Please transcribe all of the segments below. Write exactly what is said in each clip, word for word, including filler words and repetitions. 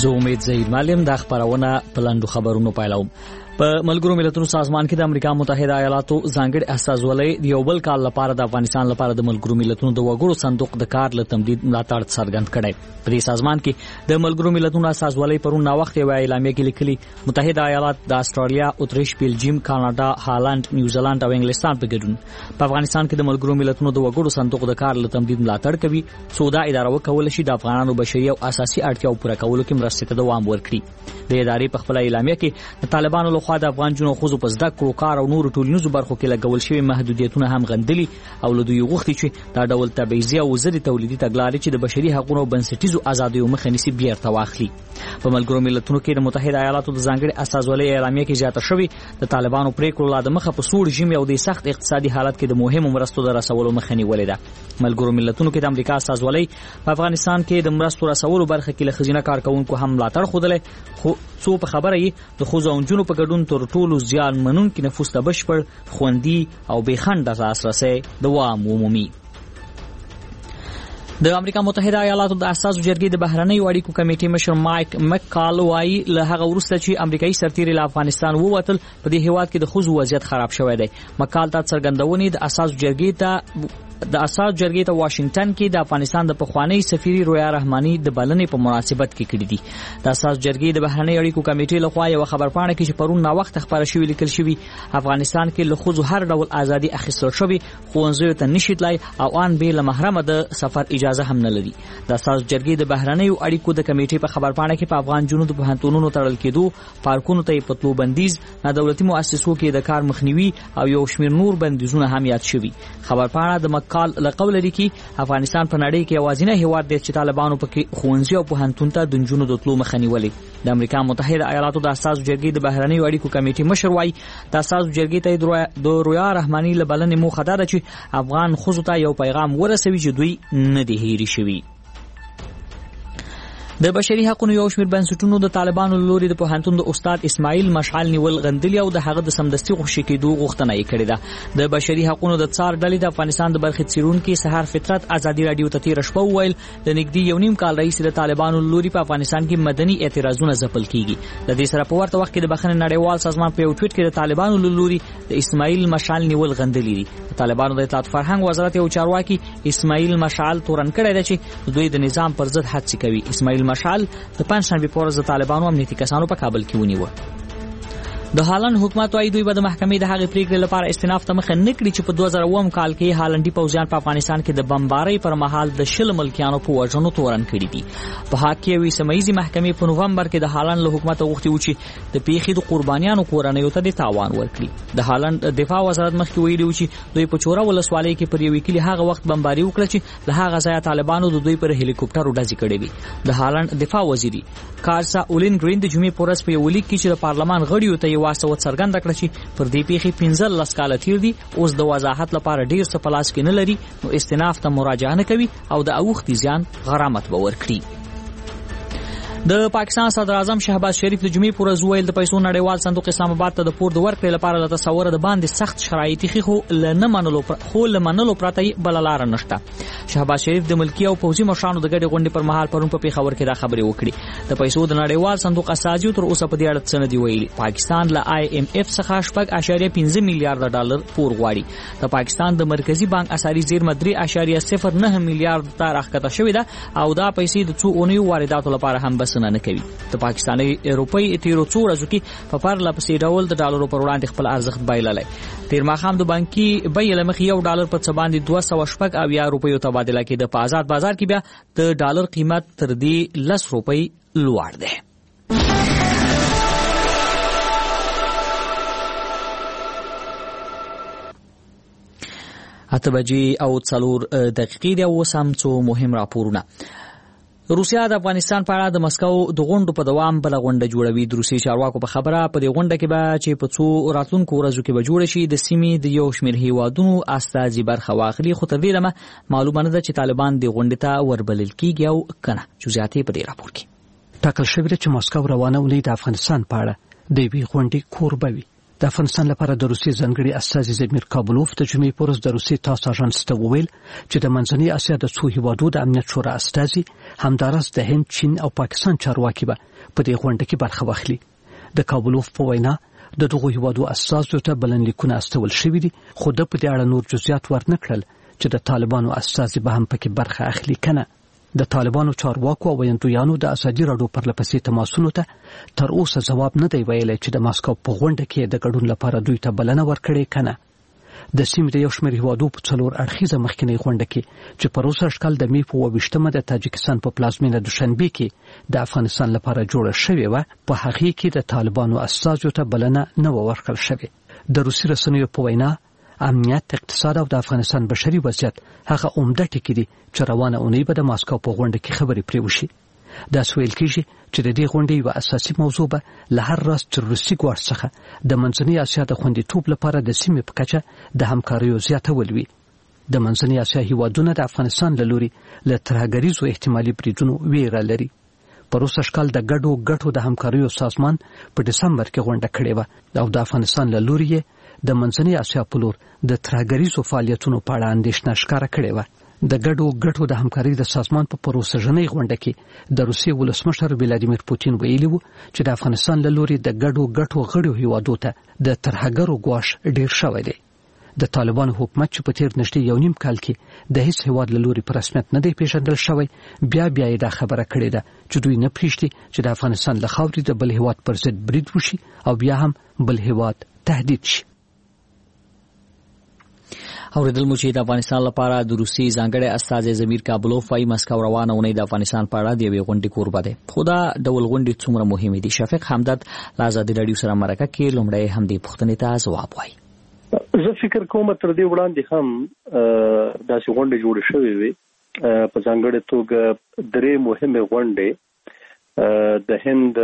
زه امید زهیر معلم د خبرونه پلندو خبرونو پایلوم. په ملګرو ملتونو سازمان کې د امریکا متحده ایالاتو ځانګړي استازولۍ د یو بل کال لپاره د افغانستان لپاره د ملګرو ملتونو د وګړو صندوق د کار له تمدید ملاتړ څرګند کړی. په دې سازمان کې د ملګرو ملتونو استازولۍ پرون ناوخت یو اعلامیه کې لیکلي متحده ایالات د استرالیا، اتریش، بلجیم، کاناډا، هالند، نیوزیلند او انګلستان په ګډون په افغانستان کې د ملګرو ملتونو د وګړو صندوق د کار له تمدید ملاتړ کوي څو دا اداره وکول شي د افغانانو بشري او اساسي اړتیاو پوره کولو کې مرستې ته دوام ورکړي. د ادارې په خپل اعلامیه کې د طالبانو لخوا د افغان جنو خو په زده کړو، کار او نورو ټولنیزو برخو کې لګول شوی محدودیتونه هم غندلي او له دوی غوښتي چې دا ډول تبعیضي او ضد تولیدي تګلارې چې د بشري حقوقو او بنسټیزو آزادیو مخه نیسي بیرته واخلي. په ملګرو ملتونو کې د متحده ایالاتو د ځانګړي استازولۍ اعلامیه کې زیاته شوی د طالبانو پریکړو لا د مخه په سوړ ژمي او د سخت اقتصادي حالت کې د مهمو مرستو د رسولو مخه نیولې ده. ملګرو ملتونو کې د امریکا استازولۍ په افغانستان کې د مرستو رسولو برخه کې له خزینه کارکونکو هم ملاتړ خوده، خو څو په خبره یې د ښځو او نجونو په ګډون تر ټولو زیان منونکي نفوس ته بشپړ، خوندي او بې خنډه لاسرسی دوام ومومي. د امریکا متحده ایالاتو د اساسو جرګې د بهرنیو اړیکو کمیټې مشر مایک مکال وایي له هغه وروسته چې امریکایي سرتیري له افغانستان ووتل په دې هیواد کې د ښځو وضعیت خراب شوی دی. مکال ته څرګندونې د اساسو جرګې ته د اساس جرګې ته واشنگټن کې د افغانستان د پخوانی سفیر رویا رحماني د بلنې په مناسبت کې کړې دي. د اساس جرګې د بهرنی اړیکو کمیټې لخوا یو خبرپاڼه کې چې پرون نا وخت خبره شوې لیکل شوی افغانستان کې له ښځو هر ډول ازادي اخیستل شوی، ښوونځیو ته نشي تلای او ان به له محرمه د سفر اجازه هم نه لري. د اساس جرګې د بهرنی اړیکو د کمیټې په خبرپاڼه کې په افغان جنونو د پوهنتونونو تړل کېدو، پارکونو ته پتلو بندیز، نه دولتي مؤسسو کې د کار مخنیوي او یو شمېر نور بندیزونه هم یاد شوي. خبرپاڼه د مکال لقول لري کې افغانستان په نړۍ کې یوازینی هیواد دی چې طالبانو پکې ښوونځي او پوهنتون ته د نجونو د تلو مخه نیولې. د امریکا متحده ایالاتو د اساسو جرګې د بهرنیو اړیکو کمیټې مشر وایي د اساسو جرګې ته د رویا رحماني له بلنې موخه دا ده چې افغان ښځو ته یو پیغام ورسوي چې دوی نه دي هېرې شوي. د بشري حقوقو یو شمېر بنسټونو د طالبانو لوري د پوهنتون د استاد اسماعیل مشعل نیول غندلي او د هغه د سمدستي خوشي کېدو غوښتنه یې کړې ده. د بشري حقوقو د څار ډلې د افغانستان د برخې څیړونکي سحر فطرت ازادي رادیو ته تیر شپه وویل د نږدې یو نیم کال رئیس د طالبانو لوري په افغانستان کې مدني اعتراضونه ځپل کیږي. د دې سره په ورته وخت کې د بخښنې نړیوال سازمان په یو ټویټ کې د طالبانو لوري د اسماعیل مشعل نیول غندلي دي. د طالبانو د اطلاعات فرهنګ وزارت یو چارواکي اسماعیل مشعل تورن کړی دی چې دوی د نظام پر ضد هڅې کوي. اسماعیل مشعل د پنځشنبه په ورځ د طالبانو امنیتي کسانو په کابل کې ونیو. د هالند حکومت وايي دوی به د محکمې د هغې پریکړې لپاره استئناف ته مخه نه کړي چې په دوه زره اووه کال کې هالندي پوځیان په افغانستان کې د بمبارۍ پر مهال د شل ملکیانو په وژنو تورن کړي دي. په حق کې یوې سیمه ییزې محکمې په نومبر کې د هالند له حکومته غوښتي و چې د پیښې د قربانیانو کورنیو ته د تاوان ورکړي. د هالند دفاع وزارت مخکې ویلي و چې دوی په چوره ولسوالۍ کې پر یوې کلي هغه وخت بمباري وکړه چې له هغه ځایه طالبانو د دوی پر هلیکوپټرو ډزې کړې وي. د هالند دفاع وزیري کارسا اولین ګرین د جمعې په ورځ په یو لیک کې چې د پارلمان غړیو ته یې واسطه څرګنده کړه چې پر دې پیښې پنځلس کاله تیر دي، اوس د وضاحت لپاره ډیر څه په لاس کې نه لري، نو استئناف ته مراجعه نه کوي او د اوښتي زیان غرامت به ورکړي. د پاکستان صدر اعظم شهباز شریف د جمعې پر ورځ ویل د پیسو نړیوال صندوق اسلام آباد ته د پور د ورکړې لپاره له تصوره د باندې سخت شرایط خي خو نه منلو خو له منلو پرته بل لار نشته. شهباز شریف د ملکی او پوځي مشرانو د ګډې غونډې پر مهال پرون په پیښور کې دا خبرې وکړې. د پیسو د نړیوال صندوق اساسي تر اوسه په دې اړه څه نه دی ویلي. پاکستان له آی ایم اف څخه شپږ اعشاریه پنځه میلیارډ ډالر پور غواړي. د پاکستان د مرکزی بانک اساسي زیرمه درې اعشاریه صفر نه میلیارډ ته راښکته شوې ده او دا پیسې د څو اونیو وارداتو لپاره هم بسنه نه کوي. د پاکستاني روپۍ تیرو څو ورځو کې په پرله پسې ډول د ډالرو پر وړاندې خپل ارزښت بایللی. تیر ماښام د بانکي بیې له مخې یو ډالر په څه باندې دوه سوه شپږ اویا روپیو تبادله کېده. په آزاد بازار کې بیا د ډالر قیمت تر دې لس روپۍ لوړ دی. اته بجې او څلور دقیقې دی. اوس هم څو مهم راپورونه. روسیا د افغانستان په اړه د مسکو د غونډو په دوام بل غونډه جوړوي. د روسي چارواکو په خبره په دې غونډه کې به چې په څو راتلونکو ورځو کې به جوړ شي د سیمې د یو شمېر هیوادونو استازي برخه واخلي، خو تر دې دمه معلومه نه ده چې طالبان د غونډې ته وربلل کیږي او کنه. جزئیات په دې راپور کې ټاکل شوی چې مسکو روانه ونی د افغانستان په اړه د وی غونډې کوربه وي. د افغانستان لپاره د روسیې ځانګړي استازي زمیر کابلوف د جمعې په ورځ د روسیې تاس اژانس ته وویل چې د منځنۍ اسیا د څو هیوادو د امنیت شورا استازي همداراز د هند، چین او پاکستان چارواکي به په دې غونډه کې برخه واخلي. د کابلوف په وینا د دغو هیوادو استازو ته بلنلیکونه استول شوي دي، خو د په دې اړه نور جزئیات ورنکړل چې د طالبانو استازي به هم پکې برخه اخلي کنه. د طالبانو چارواکو او ویاندویانو د ازادي راډیو پرلپسې تماسونو ته تر اوسه ځواب نه دی ویلی چې د ماسکو په غونډه کې د ګډون لپاره دوی ته بلنه ورکړې کنه. د سیمې د یو شمېر هیوادو په څلور اړخیزه مخکینۍ غونډه کې چې په روسه اشکال د مې په اووه ویشتمه د تاجکستان په پلازمینه دوشنبه کې د افغانستان لپاره جوړه شوې وه، په هغې کې د طالبانو استازو ته بلنه نه وه ورکړل شوې. د روسي رسنیو په وینا امنیت، اقتصاد او د افغانستان بشري وضعیت هغه عمده ټکي دي چې روانه اونۍ به د ماسکو په غونډه کې خبرې پرې وشي. دا ویل کېږي چې د دې غونډې یوه اساسي موضوع به له هر راز تروریستي ګواښ څخه د منځنۍ اسیا د خوندیتوب لپاره د سیمې په کچه د همکاریو زیاتول وي. د منځنۍ اسیا هیوادونه د افغانستان له لوري له ترهګریزو احتمالي بریدونو ویره لري. په روس اشکال د ګډو ګټو د همکاریو سازمان په دسمبر کې غونډه کړې وه او د افغانستان له لوري د منځنۍ اسیا په لور د ترهګریزو فعالیتونو په اړه اندېښنه ښکاره کړې وه. د ګډو ګټو د همکارۍ د سازمان په پروسژنۍ غونډه کې د روسیې ولسمشر ولادیمیر پوتین ویلي وو چې د افغانستان له لوري د ګډو ګټو غړو هیوادو ته د ترهګرو ګواښ ډیر شوی دی. د طالبانو حکومت چې په تیر نږدې یو نیم کال کې د هیڅ هیواد له لوري په رسمیت نه دی پیژندل شوی، بیا بیا یې دا خبره کړې ده چې دوی نه پرېږدي چې د افغانستان له خاورې د بل هیواد پر ضد برید وشي او بیا هم بل هیواد تهدید شي. اوریدل مو چې د افغانستان لپاره د روسي ځانګړي استازي زمیر کابلوف وايي مسکو روانه ونې د افغانستان په اړه د یوې غونډې کوربه ده. خو دا ډول غونډې څومره مهمې دي؟ شفیق همدرد له ازادي راډیو سره مرکه کې لومړی همدې پوښتنې ته ځواب وایي. زه فکر کوم تر دې وړاندې هم داسې غونډې جوړې شوې وي، په ځانګړې توګه درې مهمې غونډې د هند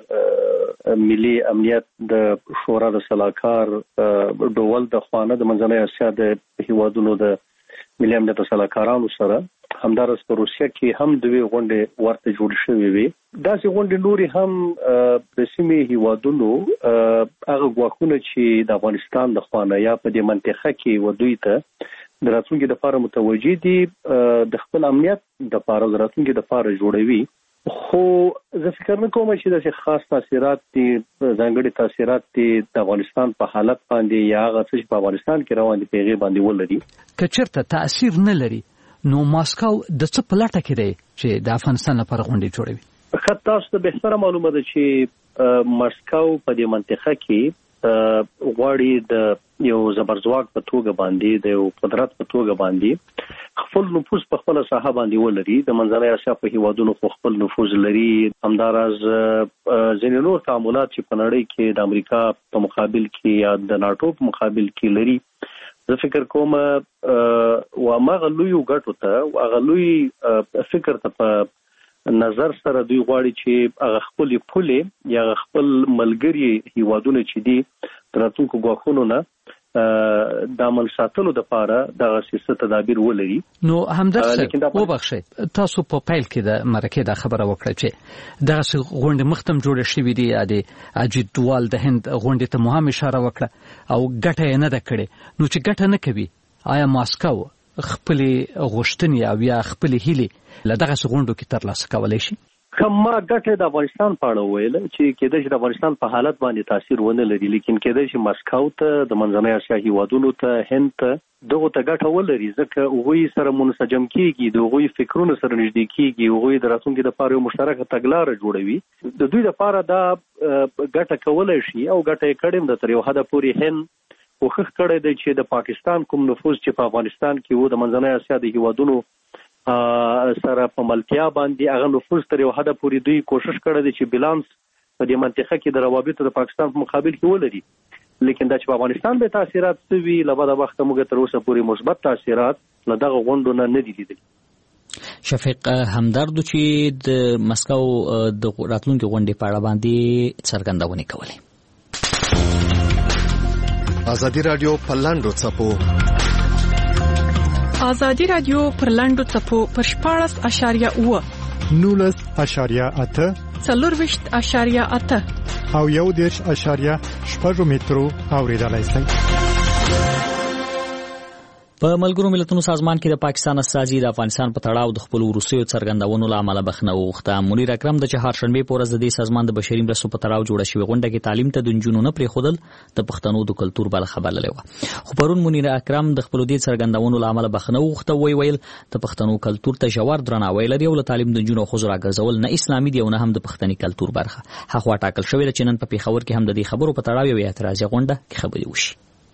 ملي امنیت د شورا د سلاکار ډول د خوانه د منځنۍ اسیا د هیوادونو د ملي امنیت سلاکارانو سره، همدارس په روسیه کې هم دوی غونډې ورته جوړې شوې وي. داسې غونډې نورې هم د سیمې هیوادونو هغه ګواښونه چې د افغانستان د خوانه یا په دې منطقه کې و دوی ته د راتلونکي لپاره متوجه دي د خپل امنیت لپاره د راتلونکي لپاره جوړوي. خو زه فکر نه کوم چې داسې خاص تاثیرات دي، ځانګړي تاثیرات دي د افغانستان په حالت باندې یا هغه څه چې په افغانستان کې روان دي په هغې باندې ولري. که چېرته تاثیر نه لري نو ماسکو د څه په لټه کې دی چې د افغانستان لپاره غونډې جوړوي؟ ښه، تاسو ته بهتره معلومه ده چې ماسکو په دې منطقه کې غواړي د یو زبرځواک په توګه باندې د یو قدرت په توګه باندې خپل نفوذ په خپل ساحه باندې ولري. د منځنۍ اسیا په هیوادونو خو خپل نفوذ لري، همداراز ځینې نور تعاملات چې په نړۍ کې د امریکا په مقابل کې یا د ناټو په مقابل کې لري. زه فکر کوم وامغه لوی ګټو ته هغه لوی فکر ته په نظر سره دوی غواړي چې هغه خپل پولې یا خپل ملګری هیوادونه چې دي راتلونکو ګواښونو نه د امن ساتلو لپاره دغه سیاست تدابیر ولري. نو همدرد وبخښئ، تاسو په پیل کې د مرکې دا خبره وکړه چې دغه غونډې مختم جوړې شوې دي، د اجیت دوال د هند غونډې ته مو هم اشاره وکړه او ګټه یې نه ده کړې. نو چې ګټه نه کوي، آیا ماسکو خپلې غوښتنې او یا خپلې هیلې له دغسې غونډو کې ترلاسه کولی شي؟ کما ګټه د افغانستان په اړه ویل چې کېدای شي د افغانستان په حالت باندې تاثیر ونه لري، لیکن کېدای شي ماسکو ته د منځنۍ اسیا هیوادونو ته هند ته دغه ته ګټه ولري، ځکه هغوی سره منسجم کېږي، د هغوی فکرونه سره نږدې کېږي، هغوی د راتلونکي لپاره یو مشترکه تګلاره جوړوي. د دوی لپاره دا ګټه کولی شي او ګټه یې کړې ده. تر یو حده پورې هند کوښښ کړی دی چې د پاکستان کوم نفوذ چې په افغانستان کې و د منځنۍ اسیا د هیوادونو سره په ملتیا باندې هغه نفوذ تر یو حده پورې دوی کوشش کړی دی چې بیلانس په دې منطقه کې د روابطو د پاکستان په مقابل کې ولري. لیکن دا چې په افغانستان به تاثیرات سوي له بعده وخته موږ تر اوسه پورې مثبت تاثیرات له دغه غونډو نه نه دي لیدلي. شفیق همدرد چې د مسکو د راتلونکي غونډې په اړه باندې څرګندونې کولې. ازادي راډیو په لاندو څپو ازادي راډیو پر لاندو څپو پر شپاړس اشاریه اوه نولس اشاریه اته څلور ویشت اشاریه اته او یو دېرش اشاریه شپږ مترو اوریدلای شئ. په ملګرو ملتونو سازمان کې د پاکستان استازي د افغانستان په تړاو د خپل وروستیو څرګندونو له امله بخښنه وغوښته. منیر اکرم د چهارشنبې په ورځ د دې سازمان د بشري مرستو په تړاو جوړه شوې غونډه کې تعلیم ته د نجونو نه پرېښودل د پښتنو د کلتور برخه بللې وه. خو پرون منیر اکرم د خپل دې څرګندونو له امله بخښنه وغوښته. وی ویل د پښتنو کلتور ته ژور درناوی لري او له تعلیم د نجونو ښځو راګرځول نه اسلامي دی او نه هم د پښتني کلتور برخه. هغه ټاکل شوې ده چې نن په پېښور کې هم د دې خبرو په تړاو یو اعتراضي غونډه کې خبرې وشي.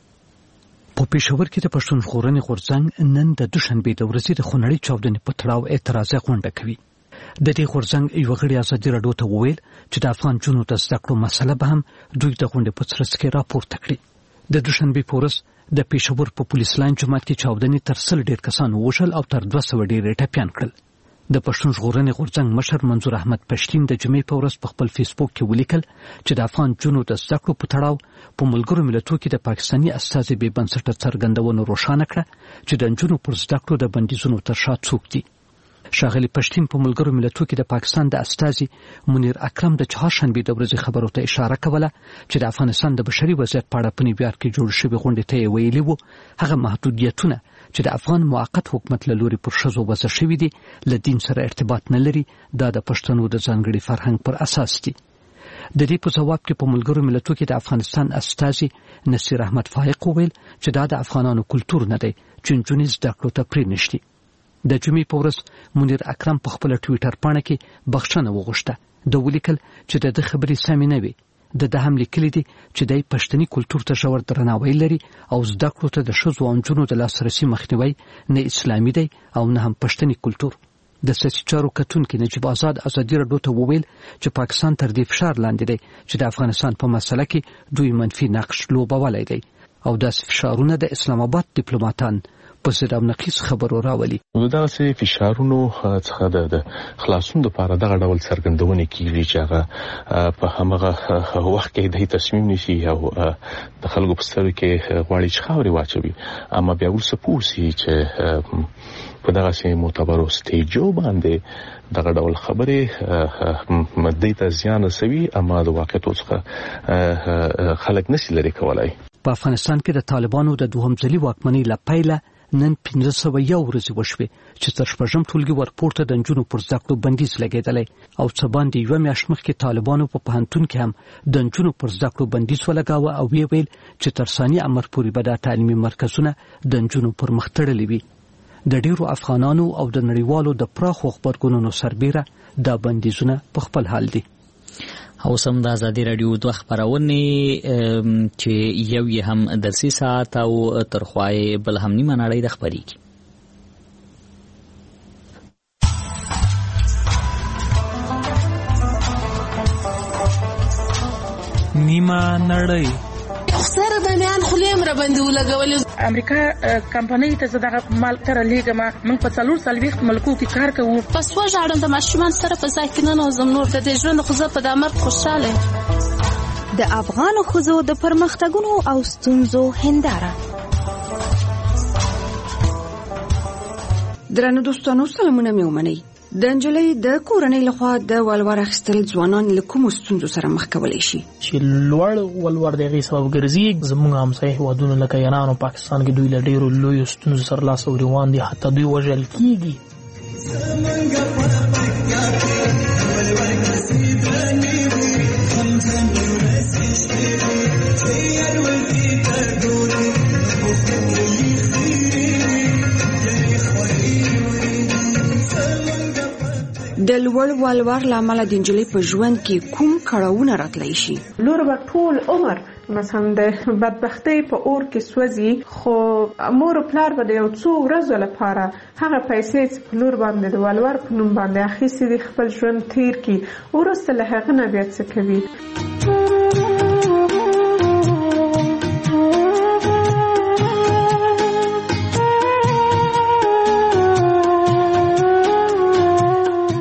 په پېښور کې د پښتون ژغورنې غورځنګ نن د دوشنبې د ورځې د خونړۍ چاودنې په تړاو اعتراضي غونډه کوي. د دې غورځنګ یو غړي ازادي راډیو ته وویل چې د افغان جنونو د زده کړو مسله به هم دوی د غونډې په ترڅ کې راپورته کړي. د دوشنبې په ورځ د پېښور په پولیس لاین جومات کې چاودنې تر سل ډېر کسان ووژل او تر دوه سوه ډېر ټپیان کړل. د پښتون ژغورنې غورځنګ مشر منظور احمد پښتين د جمعې په ورځ په خپل فیسبوک کې ولیکل چې د افغان جنونو د زده کړو په تړاو په ملګرو ملتونو کې د پاکستاني استازي بې بنسټه څرګندونو روښانه کړه چې د نجونو پر زده کړو د بندیزونو تر شا څوک دي. ښاغلي پښتين په ملګرو ملتونو کې د پاکستان د استازي منیر اکرم د چهارشنبې د ورځې خبرو ته اشاره کوله چې د افغانستان د بشري وضعیت په اړه په نیویارک کې جوړ شوې غونډې ته یې ویلي وو هغه محدودیتونه چې د افغان موقت حکومت له لوري پر ښځو وضع شوي دي له دین سره ارتباط نه لري، دا د پښتنو د ځانګړي فرهنګ پر اساس دي. د دې په جواب کې په ملګرو ملتونو کې د افغانستان استازي نصیر احمد فائق وویل چې دا د افغانانو کلتور نه دی چې نجونې زده کړو ته پرېنښتي. د جمعې په ورځ منیر اکرم په خپل ټویټر پاڼه کې بخښنه وغوښته. د ولیکل چې د خبرې سمې نه وي. د ده هم لیکلي دي چې د پښتني کلتور ته ژور درناوی لري او زده کړو ته د ښځو او نجونو د لاسرسي مخنیوی نه اسلامي دی او نه هم پښتني کلتور. د سیاسي چارو کتونکي نجیب آزاد ازادي راډیو ته وویل چې پاکستان تر دې فشار لاندې دی چې د افغانستان په مسله کې دوی منفي نقش لوبولی دی او داسې فشارونه د اسلام آباد ډیپلوماتان په ضد او نقیص خبرو راولي. دا سه فشارونو څخه د خلاصون لپاره دغه ډول څرګندونه کیږي چې هغه په همغه وخت کې د تصمیم نشي او د خلکو په سترګو کې غواړي چې خاورې واچوي، اما بیا ورسره پوسی چې په دغه سه معتبرو سټیجو باندې دغه ډول خبرې مدې ته زیان رسوي، اما د واقعیت څخه خلک نشي لري کولای. په افغانستان کې د طالبانو د دوهم ځلي واکمنۍ لپاره نن پنځه سوه یو ورځې وشوې چې تر شپږم ټولګي ورپورته د نجونو پر زده کړو بندیز لګېدلی او څه باندې یوه میاشت مخکې طالبانو په پوهنتون کې هم د نجونو پر زده کړو بندیز ولګاوه او ویې ویل چې تر ثاني امر پورې به دا تعلیمي مرکزونه د نجونو پر مخ تړلي وي. د ډیرو افغانانو او د نړیوالو د پراخو خبرګونونو سربیره دا بندیزونه په خپل حال دي. او سم د ازادي راډیو دوه خبرونه چې یو یې هم د سې ساعت او ترخوای بل هم نیمه نړۍ د خبرېږي. نیمه نړۍ سره باندې خلیم را باندې ولګول. امریکا کمپنۍ ته زداغه مال تر لیګما من په څلور سال وخت ملکو کې کار کوو. پس وژاړم د ماشومان سره په ځای کې نه نوزم نور د دې ژوند خو زه په دامر خوشاله. د افغان ښځو د پرمختګونو او ستونزو هنداره. درنو دوستانو سلامونه مې ومنئ. د انجلۍ د کورنۍ لخوا د ولور اخیستل ځوانان له کومو ستونزو سره مخ کولی شي؟ چې لوړ ولور د هغې سبب ګرځي. زموږ همسایه هېوادونه لکه ایران او پاکستان کې دوی له ډېرو لویو ستونزو سره لاس او ګرېوان دي، حتی دوی وژل کېږي. د لوړ ولور لامل د انجلۍ په ژوند کې کوم کړاوونه راتلی شي؟ لور به ټول عمر مثلا د بدبختۍ په اور کې سوځي، خو مور او پلار به د یو څو ورځو لپاره هغه پیسې چې په لور باندې د ولور په نوم باندې اخیستې دي خپل ژوند تیر کړي، وروسته له هغه نه بیا څه کوي؟ قدرمنو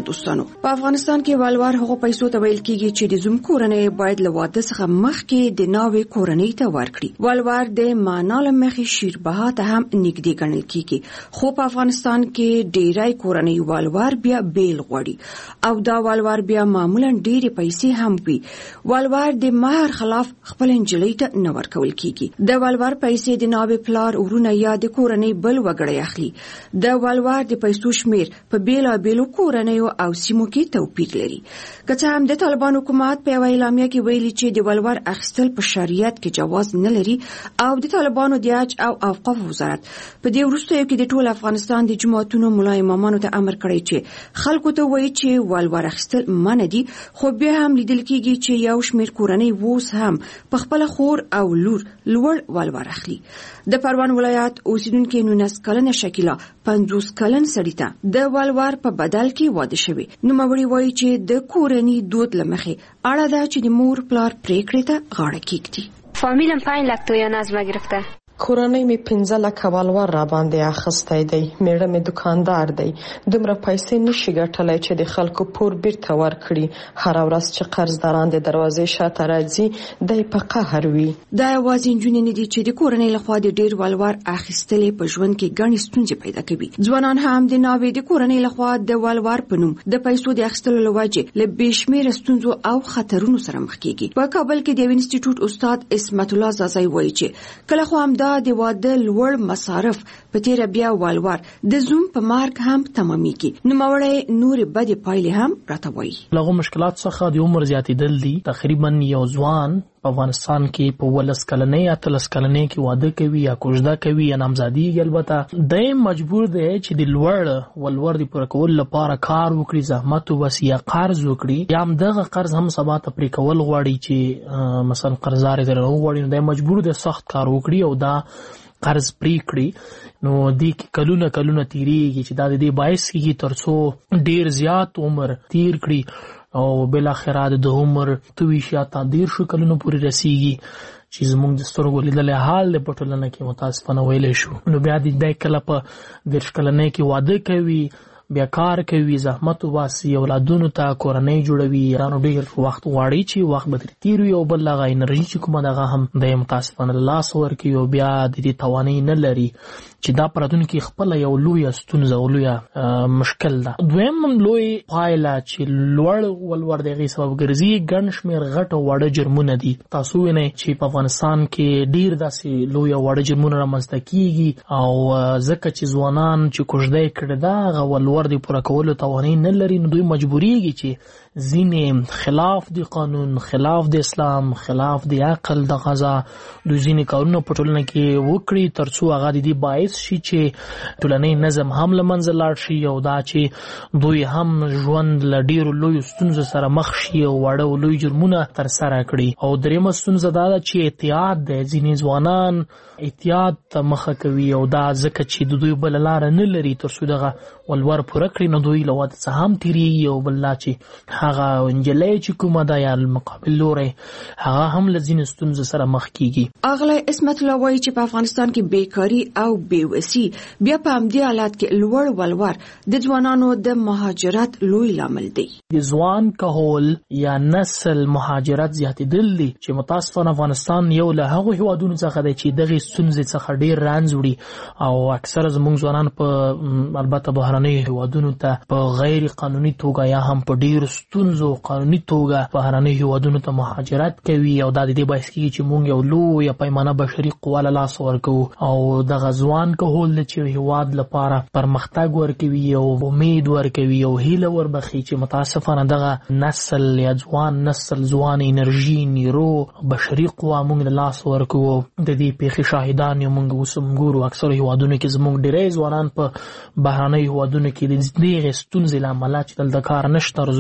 دوستانو په افغانستان کې والوار هغه پیسو ته ویل کیږي چې د زوم کورنۍ باید له واده څخه مخکې د ناوې کورنۍ ته ورکړي. والوار د معنا له مخې شیربها ته هم نږدې ګڼل کیږي، خو په افغانستان کې ډیری کورنۍ والوار بیا بیل غواړي او دا والوار بیا معمولا ډیرې پیسې هم وي. والوار د مہر خلاف خپل انجلۍ ته نه ورکول کیږي. د والوار پیسې د ناوې پلار ورونه یا د کورنۍ بل وګړی اخلي. د والوار د پیسو شمیر په بیلابیلو کورنیو او سیمو کې توپیر لري. که څه هم د طالبان حکومت په یوه اعلامیه کې ویلي چې د والوار اخیستل په شریعت کې جواز نه لري او د طالبانو د حج او اوقاف وزارت په دې وروستیو کې د ټول افغانستان د جماعتونو ملا امامانو ته امر کړی چې خلکو ته وایي چې والوار اخیستل منع دي، خو بیا هم لیدل کېږي چې یو شمیر کورنۍ اوس هم په خپل خور او لور لوړ والوار اخلي. د پروان ولایت اوسیدونکو نونس کلنه شکیلا پنځوس کلن سړی ته د والوار په بدل کې واده شوی. نوموړی وایي چې د کورنۍ دود لمخې اړه ده چې د مور پلار پریکړې ته غاړه کېږدي. فامیلم پنج لک تویان از ما گرفته. کورنۍ می پنځه لکه والوار را باندې اخیستی دی. میړه می دکاندار دی. دومره پیسې نشي ګټلی چې د خلکو پور بیرته ورکړي. هره ورځ چې قرضداران د دروازې شاته راځي دی په قهر وي. دا یوازې نجونې نه دي چې د کورنۍ لخوا د ډیر والوار اخیستلې په ژوند کې ګڼې ستونزې پیدا کوي. ځوانان هم د ناوې د کورنۍ لخوا د والوار په نوم د پیسو د اخیستلو له وجې له بې شمېره ستونزو او خطرونو سره مخ کېږي. په کابل کې د یو انسټیټوټ استاد اسمت الله زازی وایي چې کله خو هم دا د واده لوړ مصارف په تیره بیا والوار د زوم په مارک هم تمامېږي. نوموړی نورې بدې پایلې هم راته وایي. له مشکلات څخه د عمر زیاتېدل دي. تقریبا یو ځوان په افغانستان کې په ولس کلنۍ یا اتلس کلنۍ کې واده کوي یا کوژده کوي یا نامزادیږي. البته دی مجبور دی چې د لوړ والور د پوره کولو لپاره کار وکړي، زحمت وباسي یا قرض وکړي، یا هم دغه قرض هم سبا ته پرې کول غواړي چې مثلا قرضدار یې درنه وغواړي، نو دی مجبور دی سخت کار وکړي او دا قرض پرې کړي. نو دې کې کلونه کلونه تیریږي چې دا د دې باعث کېږي تر څو ډیر زیات عمر تیر کړي او بل اخره د عمر تویش یا تدیر شو کلونو پورې رسیږي چې زموږ د سترګو لیدلې حال د پټولنه کې متاسفانه ویلې شو. نو بیا د کله په دېرش کلنۍ کې واده کوي، بیا کار کوي، زحمت وباسي، اولادونو ته کورنۍ جوړوي، رانو ډیر وخت غواړي چې وخت به ترې تیر وي او بل هغه انرژي چې کومه دغه هم د متاسفانه لاس ورکوي او بیا د دې توانایي نه لري چې دا په راتلونکي کې خپله یو لویه ستونزه او لویه مشکل ده. دویم لوی پایله چې لوړ ولور د هغې سبب ګرځي ګڼ شمېر غټ او واړه جرمونه دي. تاسو وینئ چې په افغانستان کې ډیر داسې لوی او واړه جرمونه رامنځته کېږي او ځکه چې ځوانان چې کوژده یې کړې ده هغه ولور د پوره کولو توانایي نه لري، نو دوی مجبوریږي چې ځینې خلاف د قانون، خلاف د اسلام، خلاف د عقل د غذا دوی ځینې کارونه په ټولنه کې وکړي تر څو هغه د دې باعث شي چې ټولنیز نظم هم له منځه لاړ شي او دا چې دوی هم ژوند له ډیرو لویو ستونزو سره مخ شي او واړه او لوی جرمونه ترسره کړي. او دریمه ستونزه دا ده چې احتیاط دی. ځینې ځوانان احتیاط ته مخه کوي او دا ځکه چې د دوی بله لاره نه لري تر څو دغه ولور پوره کړي، نو دوی له واده څخه هم تیریږي او بل لا چې هغه نجلۍ چې کومه ده یا مقابل لوری هغه هم له ځینې ستونزو سره مخ کېږي. اغلی اسمت الله وایي چې په افغانستان کې بیکاري او بېوسي بیا په همدې حالت کې لوړ ولور د ځوانانو د مهاجرت لوی لامل دی. د ځوان کهول یا نسل مهاجرت زیاتېدل دي چې متاسفانه افغانستان یو له هغو هېوادونو څخه دی چې دغې ستونزې څخه ډېر رنځ وړي او اکثره زموږ ځوانان په البته بهرنیو هېوادونو ته په غیر قانوني توګه یا هم په ډېرو ستونزو قانوني توګه بهرنیو هېوادونو ته مهاجرت کوي او دا د دې باعث کېږي چې موږ یو لویه پیمانه بشري قوه له لاسه ورکوو او دغه ځوان کهول دی چې هېواد لپاره پرمختګ ورکوي او امید ورکوي او هیله وربخي چې متاسفانه دغه نسل یا ځوان نسل ځوان انرژي نیرو بشري قوه موږ له لاسه ورکوو. د دې پیښې شاهدان یو موږ اوس هم ګورو اکثرو هېوادونو کې زموږ ډېری ځوانان په بهرنیو هېوادونو کې د دغې ستونزې له امله چې دلته کار نشته، روزګار نشته،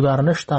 نشته.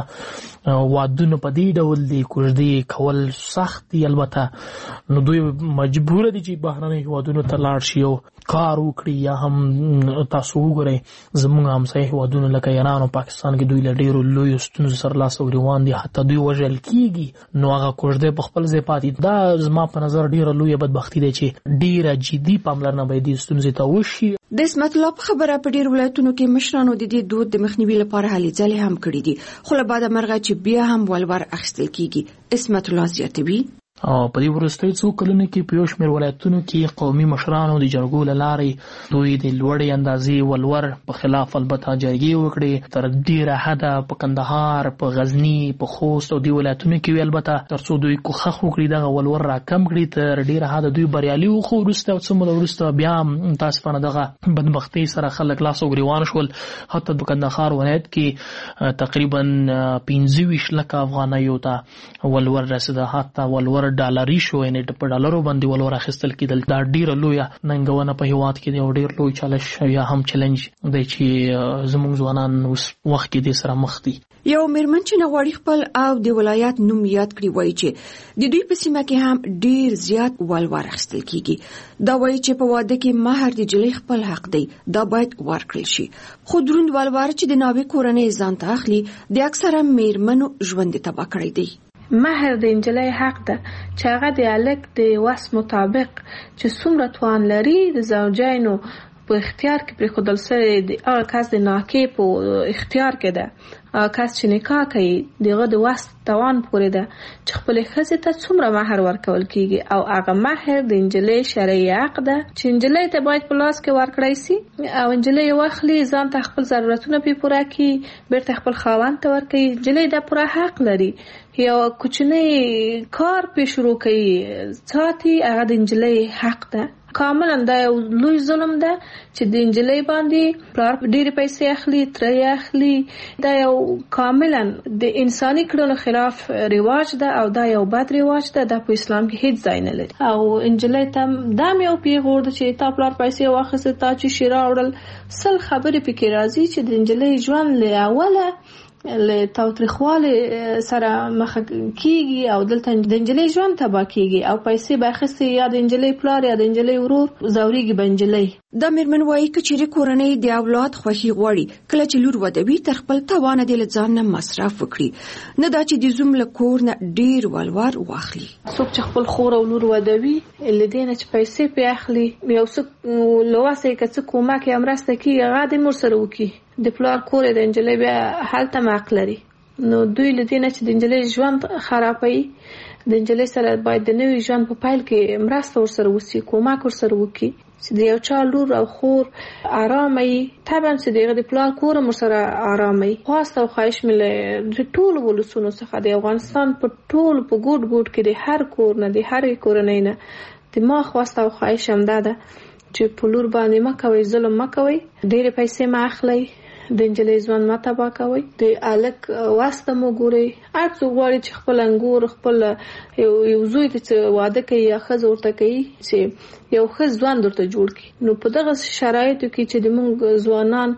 وادونه په دې ډول دي کوژدې کول سخت دي، البته نو دوی مجبور دي چې بهرنۍ هیوادونو ته لاړ شي او کار وکړي. یا هم تاسو وګورئ زموږ همسایه هیوادونه لکه ایران او پاکستان کې دوی له ډېرو لویو ستونزو سره لاس او ګرېوان دي، حتی دوی وژل کېږي. نو هغه کوژدې په خپل ځای پاتې. دا زما په نظر ډېره لویه بدبختي ده چې ډېره جدي پاملرنه باید دې ستونزې ته وشي. د اسمت الله په خبره په ډېر ولایتونو کې مشرانو د دې دود د مخنیوي لپاره هلې ځلې هم کړي دي، خو له بعده مرغه چې بیا هم ولور اخیستل کېږي. اسمت الله زیاتوي او په دې وروستیو څو کلونو کې په یو شمېر ولایتونو کې قومي مشرانو د جرګو له لارې دوی د لوړې اندازې ولور په خلاف البته جرګې وکړې. تر ډېره حده په کندهار، په غزني، په خوست او دې ولایتونو کې وي، البته تر څو دوی کوښښ وکړي دغه ولور راکم کړي. تر ډېره حده دوی بریالي وو، خو وروسته څه موده وروسته بیا متاسفانه دغه بدبختۍ سره خلک لاس او ګرېوان شول. حتی د کندهار ولایت کې تقریبا پنځه ویشت لکه افغانیو ته ولور رسېده. حتی ولور ډالري شو، یعنې په ډالرو باندې ولور اخیستل کېدل. دا ډېره لویه ننګونه په هېواد کې دی او ډېر لوی چالش یا هم چلنج دی چې زموږ ځوانان اوس وخت کې دې سره مخ دي. یو میرمن چې نغواړي خپل او د ولایت نوم یاد کړي وایي چې د دوی په سیمه کې هم ډېر زیات ولور اخیستل کېږي. دا وایي چې په واده کې مهر د جلۍ خپل حق دی، دا باید ورکړل شي. خو دروند ولور چې د ناوې کورنۍ ځان ته اخلي د اکثره میرمنو ژوند تباه کړی دی. مهر د نجلۍ حق ده چې هغه د الک د وس مطابق چې څومره توان لري د زوجینو په اختیار کې پرېښودل سوی د هغه کس د ناکې په اختیار کې ده. هغه کس چې نکاح کوي دغه د وس توان پورې ده چې خپلې ښځې ته څومره مهر ورکول کېږي، او هغه مهر د نجلۍ شرعي حق ده چې نجلۍ ته باید په لاس کې ورکړی سي او نجلۍ یې واخلي، ځان ته خپل ضرورتونه پرې پوره کړي، بیرته خپل خاوند ته ورکوي. نجلۍ دا پوره حق لري. یو کوچنی کار پې شروع کوي ساتي، هغه د نجلۍ حق ده. کاملا دا یو لوی ظلم ده چې د نجلۍ باندې پلار ډېرې پیسې اخلي، تره اخلي. دا یو کاملا د انساني کړنو خلاف رواج ده او دا یو بد رواج ده. دا په اسلام کې هیڅ ځای نه لري. او نجلۍ ته دا یو پیغور ده چې تا پلار پیسې واخیستې، تا چې شیره وړل، سل خبرې پکې راځي چې د نجلۍ ژوند له اوله له تاوتریخوالي سره مخ کیږي او دلته د نجلۍ ژوند تباه کیږي او پیسې به اخیستې یا د نجلۍ پلار یا د نجلۍ ورور زوريږي به نجلۍ. دا میرمن وایي که چیرې کورنۍ د اولاد خوښي غواړي، کله چې لور ودوي تر خپل توانه د ځان نه مصرف وکړي، نه دا چې د زوم له کور نه ډیر ولور واخلي. څوک چې خپل خور او لور ودوي لدې نه چې پیسې پې اخلي، یو څه لواسه یې که څه کومک یا مرسته کېږي هغه د مور سره وکړي. د پلار کور د نجلۍ بیا هلته حق لري. نو دوی له دې نه چې د نجلۍ ژوند خرابوي، د نجلۍ سره باید د نوي ژوند په پیل کې مرسته ورسره وشي، کومک ورسره وکړي چې د یو چا لور او خور آرامه وي. طبعا چې د هغه د پلار کور هم ورسره آرامه وي. خواست او خواهش مې له د ټولو ولسونو څخه د افغانستان په ټولو په ګوټ ګوټ کې د هر کور نه د هرې کورنۍ نه د ما خواست او خواهش همدا ده چې په لور باندې مه کوئ، ظلم مه کوئ، ډېرې پیسې مه اخلئ، د نجلۍ ژوند مه تباه کوئ، د هلک واسطه مو ګورئ. هر څوک غواړي چې خپل انګور خپل یو زوی ته چې واده کوي یا ښځه ورته کوي چې یو ښه ژوند ورته جوړ کړي. نو په دغه شرایطو کې چې د موږ ځوانان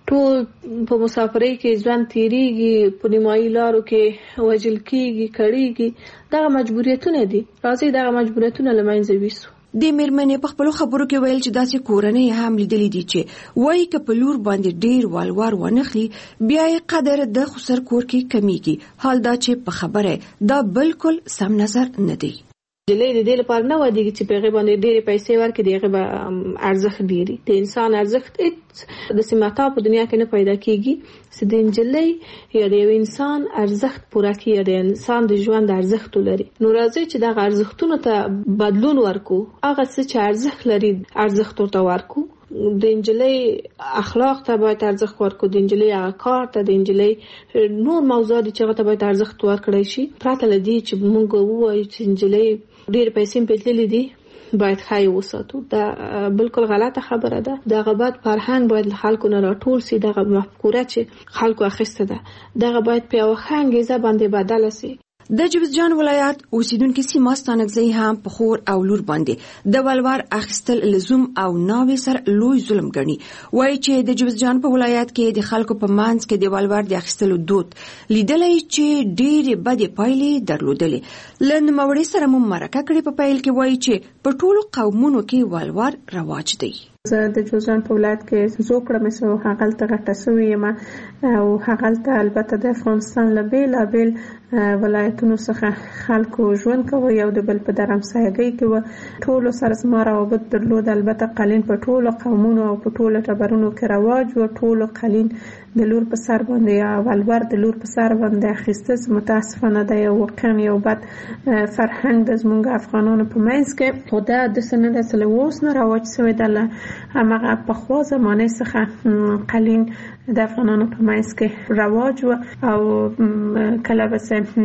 ټول په مسافرۍ کې ژوند تیریږي، په نیمایي لارو کې وژل کېږي، کړېږي، دغه مجبوریتونه دي. راځئ دغه مجبوریتونه له منځه ویسو. د میرمنې په خپلو خبرو کې ویل چې داسې کورنۍ هم لیدلې دي چې وایي که په لور باندې ډېر ولور ونخلي بیا یې قدر د خسر کور کې کمیږي. حال دا چې په خبره دا بالکل سم نظر نه دی. نجلۍ د دې لپاره نه ودیږي چې په هغې باندې ډېرې پیسې ورکړي، د هغې به ارزښت ډېري. د انسان ارزښت هېڅ د سمتا په دنیا کې نه پیدا کېږي چې د نجلۍ یا د یو انسان ارزښت پوره کړي یا د انسان د ژوند ارزښت ولري. نو راځئ چې دغه ارزښتونو ته بدلون ورکړو، هغه څه چې ارزښت لري ارزښت ورته ورکړو. د نجلۍ اخلاق ته باید ارزښت ورکړو، د نجلۍ هغه کار ته، د نجلۍ نور موضوعات چې هغه ته باید ارزښت ورکړی شي، پرته له دې چې موږ ووایو چې نجلۍ ډېر پیسې په تللې دي باید خای وساتو. دا بالکل غلطه خبره ده. دغه بد فرهنګ باید له خلکو نه راټول سي. دغه مفکوره چې خلکو اخیسته ده دغه باید په یوه ښه انګیزه باندې بدله سي. د جوزجان ولایت اوسیدونکو سیمه ستانګزی هم په خور او لور باندې د ولور اخیستل لزوم او ناوي سر لوی ظلم ګڼي. وایي چې د جوزجان په ولایت کې د خلکو په منځ کې د ولور د اخیستلو دود لیدلای چې ډېرې بدې پایلې درلودلې. له نوموړي سره مو مرکه کړې. په پیل کې وایي چې په ټولو قومونو کې ولور رواج دی. زه د جوزجان په ولایت کې زوکړه مې سو هغلته غټه سوې یم او هغلته البته د افغانستان له بېلابېل ولایتونو څخه خلکو ژوند کوي او د بل په درمسایګۍ کې و ټولو سره زما روابط درلود. البته قالین په ټولو قومونو او په ټولو ټبرونو کې رواج و. ټولو قالین د لور په سر باندې یا ولور د لور په سر باندې اخیسته متاسفانه د یو واقعا یو بد فرهنګ د زمونږ افغانانو په منځ کې خو دا د سنه د سله اوس نه رواج سوی د همغه پخوا زمانه څخه قالین د افغانانو په منځ کې رواج و او کله بس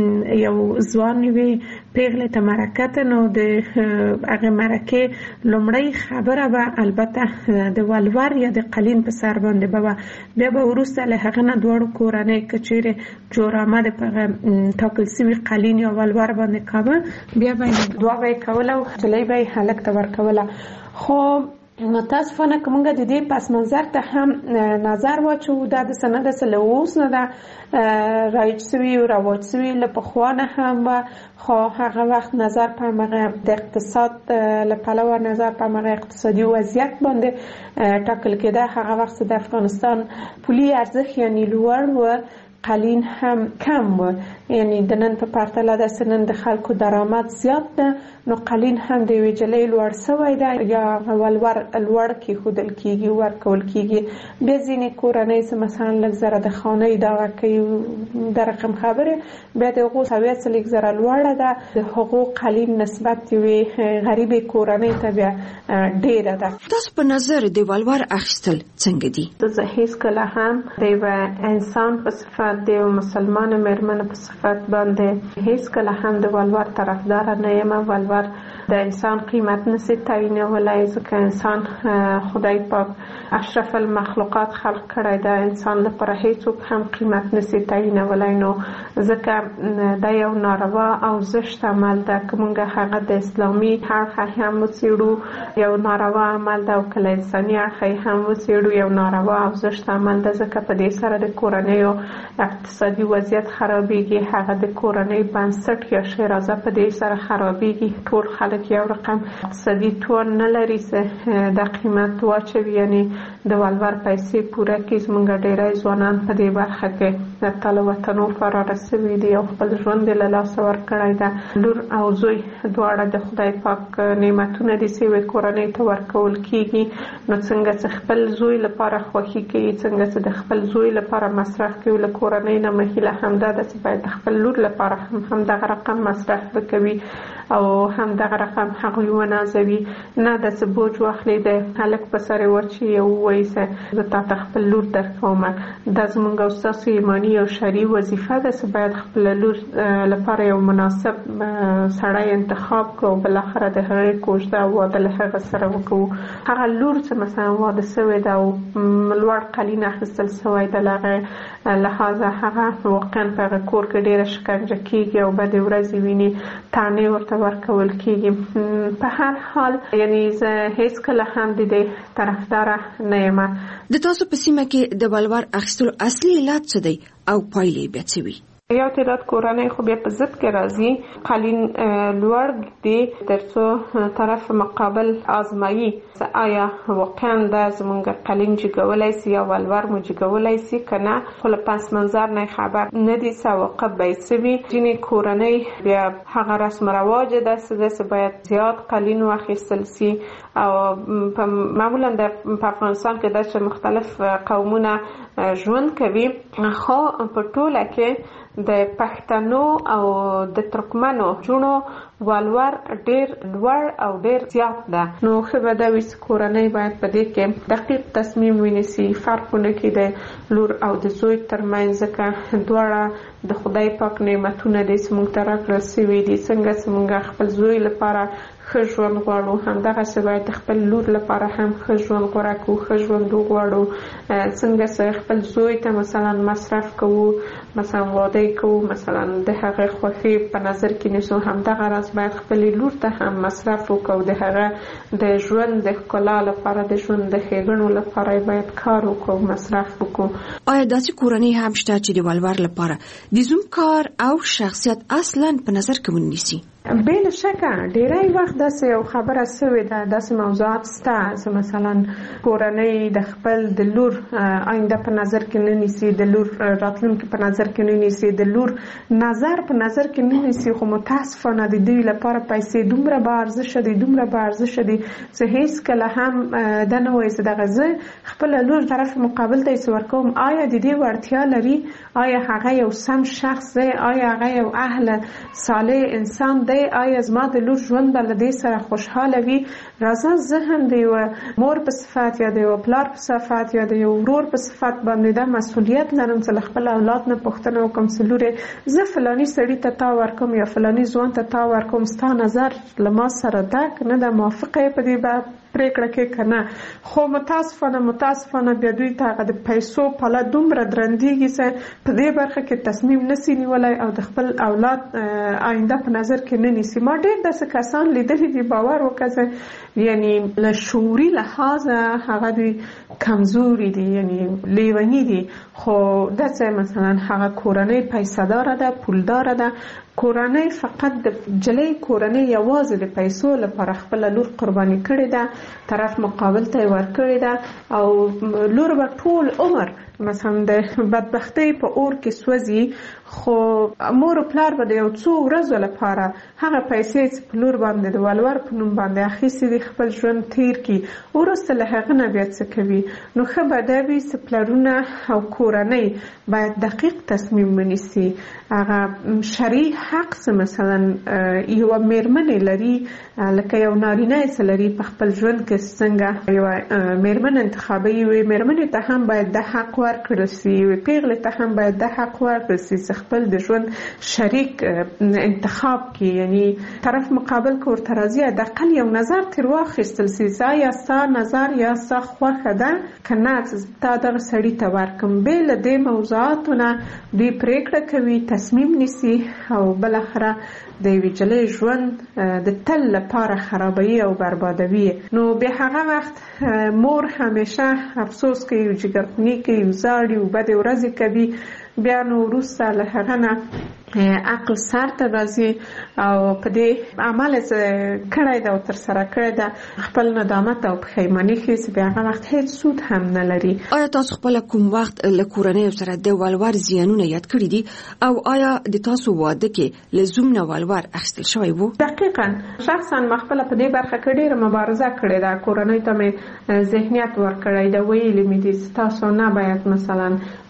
یو ځوان وي پیغله ته مرکه نو د هغه مرکه لومړی خبره به البته د ولور یا د قالین په سر باندې به بیا به وروسته له هغه نه دوړو کورنۍ کچېره جوړ آمد په ټاکل سوي قالین یا ولور باندې کاوه بیا به دوا به کوله او چلی به هلک ته ورکوله. خو متاسفانه کومه د دې پس منظر ته هم نظر واچو دا د سند سره اوس نه دا رایج سوي او رواج سوي له پخوانه هم خو هغه وخت نظر په مغه د اقتصاد له پلوه نظر په مغه اقتصادي وضعیت باندې ټاکل کېده. هغه وخت د افغانستان پولي ارزښت یعنی لوړ و قالین هم کم و یعنی د نن په پرتله د سنن د خلکو درآمد زیات ده نو قالین هم د یوې جلۍ لوړ سوی ده یا ولور لوړ کېښودل کېږي ورکول کېږي. بیا ځینې کورنۍ چې مثلا لږ زره د خانۍ دغه کوي د رقم خبرې بیا د هغو سویه څه لږ زره لوړه ده د هغو قالین نسبت یوې غریبې کورنۍ ته بیا ډېره ده. تاسو په نظر د ولور اخیستل څنګه دي؟ زه هېڅکله هم د یوه انسان په صفت د یو مسلمان مېرمن په صفت باندې هېڅکله هم د ولور طرفداره نه یم. ولور د انسان قیمت نشي تعیینولی ځکه انسان خدای پاک اشرف المخلوقات خلق کړی ده. انسان لپاره هېڅوک هم قیمت نشي تعیینولی نو ځکه دا یو ناروا او زشت عمل ده که موږ هغه د اسلامي اړخه هم وڅېړو یو ناروا عمل ده او که له انساني اړخه هم وڅېړو یو ناروا او زشت عمل ده ځکه په دې سره د کورنیو اقتصادي وضعیت خرابېږي. هغه د کورنۍ بنسټ یا شیرازه په دې سره خرابېږي. ټول خلک یو رقم اقتصادي توان نه لري چې د قیمت واچوي یعنی د ولور پیسې پوره کړي. زموږ ډېری ځوانان په دې برخه کې د تل وطنو فراره سوي دي او خپل ژوند یې له لاسه ورکړی ده. لور او زوی دواړه د خدای پاک نعمتونه دي چې یوې کورنۍ ته ورکول کېږي نو څنګه چې خپل زوی لپاره خوښي کوي څنګه چې د خپل زوی لپاره مصرف کوي له کورنۍ نه مهیله همدا ده چې باید د خپل لور لپاره هم همدغه رقم مصرف وکوي او همدغه رقم هغوی ونازوي. نه د څه بوج واخلي د هلک په سر یې واچوي او ووایي چې زه تا ته خپل لور درکوم. دا زموږ او ستاسو ایماني او شرعي وظیفه ده چې باید خپله لور لپاره یو مناسب سړی انتخاب کړو او بالاخره د هغې کوژده او واده له هغه سره وکړو. هغه لور چې مثلا واده سوې ده او لوړ قالین اخیستل سوی ده له هغې لحاظه هغه واقعا په هغه کور کې ډېره شکنجه کېږي او بدې ورځې ویني تانې ورته ورکول کېږي. په هر حال یعنی زه هېڅکله هم د دې طرفداره نه یم. د تاسو په سیمه کې د ولور اخیستلو اصلي علت څه دی او پایلې بیا څه وي؟ یو تعداد کورنۍ خو بیا په ضد کې راځي قالین لوړ دي تر څو طرف مقابل آزمایي آیا واقعا دا زموږ قالین جګولی سي یا ولور مو جګولی سي که نه خو له پس منظر نه خبر نه دي عواقب به یې څه وي. ځینې کورنۍ بیا هغه رسم رواج ده چې باید زیات قالین واخیستل سي او معمولا په افغانستان کې دا چې مختلف قومونه ژوند کوي خو په ټوله کې د پښتنو او د ترکمنو جونو ولور ډېر لوړ او ډېر زیات ده. نو ښه به دا وي چې کورنۍ باید په دې کې دقیق تصمیم ونیسي فرق ونه کړي د لور او د زوی ترمنځ ځکه دواړه د خدای پاک نعمتونه دي چې موږ ته راکړل سوي دي. څنګه چې موږ خپل زوی لپاره ښه ژوند غواړو، همدغسې باید خپل لور لپاره هم ښه ژوند غوره کړو، ښه ژوند وغواړو. څنګه چې خپل زوی ته مثلا مصرف کوو، مثلا واده کوو، مثلا د هغه خوښي په نظر کې نیسو، همدغه راز باید خپل لور ته هم مصرف وکړو، د هغه د ژوند د ښکلا لپاره، د ژوند د ښېګڼو لپاره باید کار وکړو، مصرف وکړو. آیا داسې کورنۍ هم شته چې د ولور لپاره د زوم کار او شخصیت اصلا په نظر کې ونیسي؟ بلا شکه ډیری وخت داسې یو خبره سوې ده، داسې موضوعات شته چې مثلا کورنۍ د خپل د لور آینده په نظر کې نه نیسي، د لور راتلونکي په نظر کې نه نیسي، د لور نظر په نظر کې نه نیسي، خو متاسفانه د دوی لپاره پیسې دومره با ارزښت دي، دومره با ارزښت دي چې هیڅکله هم دا نه وایي چې دغه زه خپل لور طرف مقابل ته یې ورکوم، آیا د دې وړتیا لري، آیا هغه یو سم شخص دی، آیا هغه یو اهل صالح انسان دی، آیا زما د لور ژوند به له دې سره خوشحاله وي. راځه زه هم د یو مور په صفت یا د یو پلار په صفت یا د یو ورور په صفت باندې دا مسؤلیت لرم چې له خپل اولاد نه پوښتنه وکړم چې لورې زه فلاني سړي ته تا ورکوم یا فلاني ځوان ته تا ورکوم، ستا نظر له ما سره ده که نه ده، موافقه یې په دې به پریکړه کې که نه. خو متاسفانه متاسفانه بیا دوی ته هغه د پیسو پله دومره درندېږي چې په دې برخه کې تصمیم نسي نیولی او د خپل اولاد آینده په نظر کې نه نیسي. ما ډېر داسې کسان لیدلي دي، باور وکړه، یعنی له شعوري لحاظه هغه دوی کمزوري دي، یعنی لیوني دي، خو داسې مثلا هغه کورنۍ پیسه داره ده، پولداره ده، کورنۍ فقط د جلۍ کورنۍ یوازې د پیسو لپاره خپل لور قرباني کړې ده، طرف مقابل ته یې ورکړې ده او لور به ټول عمر مثلا د بدبختۍ په اور کې سوځي، خو مور او پلار به د یو څو ورځو لپاره هغه پیسې چې په لور باندې د ولور په نوم باندې اخیستې دي خپل ژوند تیر کړي، وروسته له هغه نه بیا څه کوي. نو ښه به دا وي چې پلرونه او کورنۍ باید دقیق تصمیم ونیسي. هغه شرعي حق چې مثلا یوه میرمنې لري، لکه یو نارینه چې لري په خپل ژوند کې څنګه یوه میرمن انتخابوي، یوې میرمنې ته هم باید د حق ورکړل سي، یوې پیغلې ته هم باید د حق ورکړل سي چې خپل د ژوند شریک انتخاب کې، یعنی طرف مقابل که ورته راځي حداقل یو نظر ترې واخیستل سي چې یا ستا نظر یا ستا خوښه ده که نه چې تا دغه سړي ته ورکړم. بې له دې موضوعاتو نه دوی پرېکړه کوي، تصمیم نیسي او بالاخره د یوې نجلۍ ژوند د تل لپاره خرابوي او بربادوي. نو بیا هغه وخت مور همیشه افسوس کوي، جګرخوني کوي، وزاړي او بدې ورځې کوي، بیا نو وروسته له هغه نه عقل سر ته راځي او په دې عمل چې کړی ده او ترسره کړی ده خپل ندامت او پښیماني ښیي چې بیا هغه وخت هیڅ سود هم نه لري. آیا تاسو خپله کوم وخت له کورنیو سره د ولور زیانونه یاد کړي دي او آیا د تاسو واده کې له زوم نه ولور اخیستل شوی و؟ دقیقا شخصا ما خپله په دې برخه کې ډېره مبارزه کړې ده، کورنۍ ته مې ذهنیت ورکړی ده، ویلي مې دي چې تاسو نه باید مثلا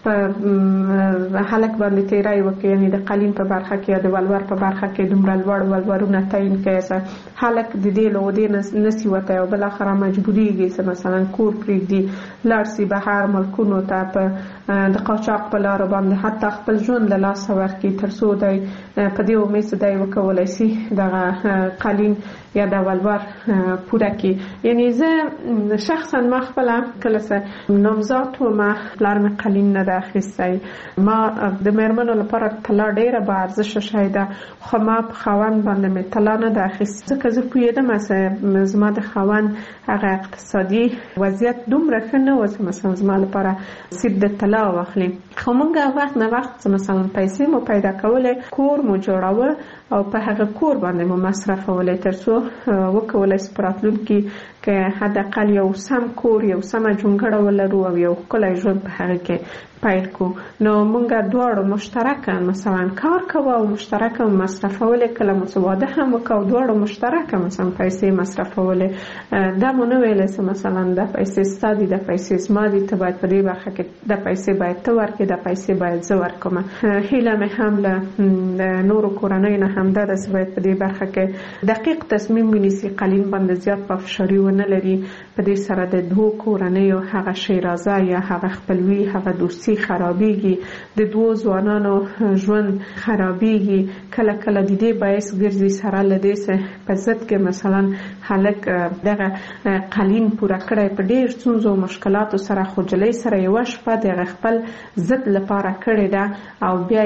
په هلک باندې تیری وکړي، یعنی د قلیم په برخه کې یا د ولور په برخه کې دومره لوړ ولورونه تعیین کړي چې هلک د دې له ودې نسي وتی او بالاخره مجبوریږي چې مثلا کور پرېږدي، لاړ سي بهر ملکونو ته په د قاچاق په لارو باندې حتی خپل ژوند له لاسه ورکړي تر څو دی په دې امید چې دی وکولی سي دغه قلیم یا د ولور پوره کړي. یعنی زه شخصا ما خپله کله چې نامزاد ومه پلار مې قلیم نه ده اخیستی، ما د مېرمنو لپاره طلا ډېره با ارزښته شی ده، خو ما په خاوند باندې مې طلا نه ده اخیستې ځکه زه پوهېدم چې زما د خاوند هغه اقتصادي وضعیت دومره ښه نه و چې مثلا زما لپاره سیب د طلا واخلي. خو موږ وخت نه وخت مثلا پیسې مو پیدا کولې، کور مو جوړاوه او په هغه کور باندې مو مصرفولې تر څو وکولی سو په راتلونکي که حداقل یو سم کور، یو سمه جونګړه ولرو او یو ښکلی ژوند په هغه کې پیل کو. نو مونږ دواړو مشترکه مثلا کار کوو او مشترکه مصرفولې، کله مو څه واده هم وکړو دواړو مشترکه مثلا پیسې مصرفولې. دا مو نه ویلی چې مثلا دا پیسې ستا دي، دا پیسې زما دي، ته باید په دې برخه کې دا پیسې باید ته ورکړې، دا پیسې باید زه ورکړم. هیله مې هم له نورو کورنیو نه همدا ده چې باید په دې برخه کې دقیق تصمیم ونیسي، قلیم باندې زیات پافشاري ونه نه لري. په دې سره د دوه کورنیو هغه شیرازه یا هغه خپلوي هغه دوستي خرابېږي، د دوه ځوانانو ژوند خرابېږي. کله کله د دې باعث ګرځي سره له دې څخه په ضد کې مثلا هلک دغه قالین پوره کړی په ډېر ستونزو او مشکلاتو سره، خو جلۍ سره یوه شپه د خپل ضد لپاره کړې ده او بیا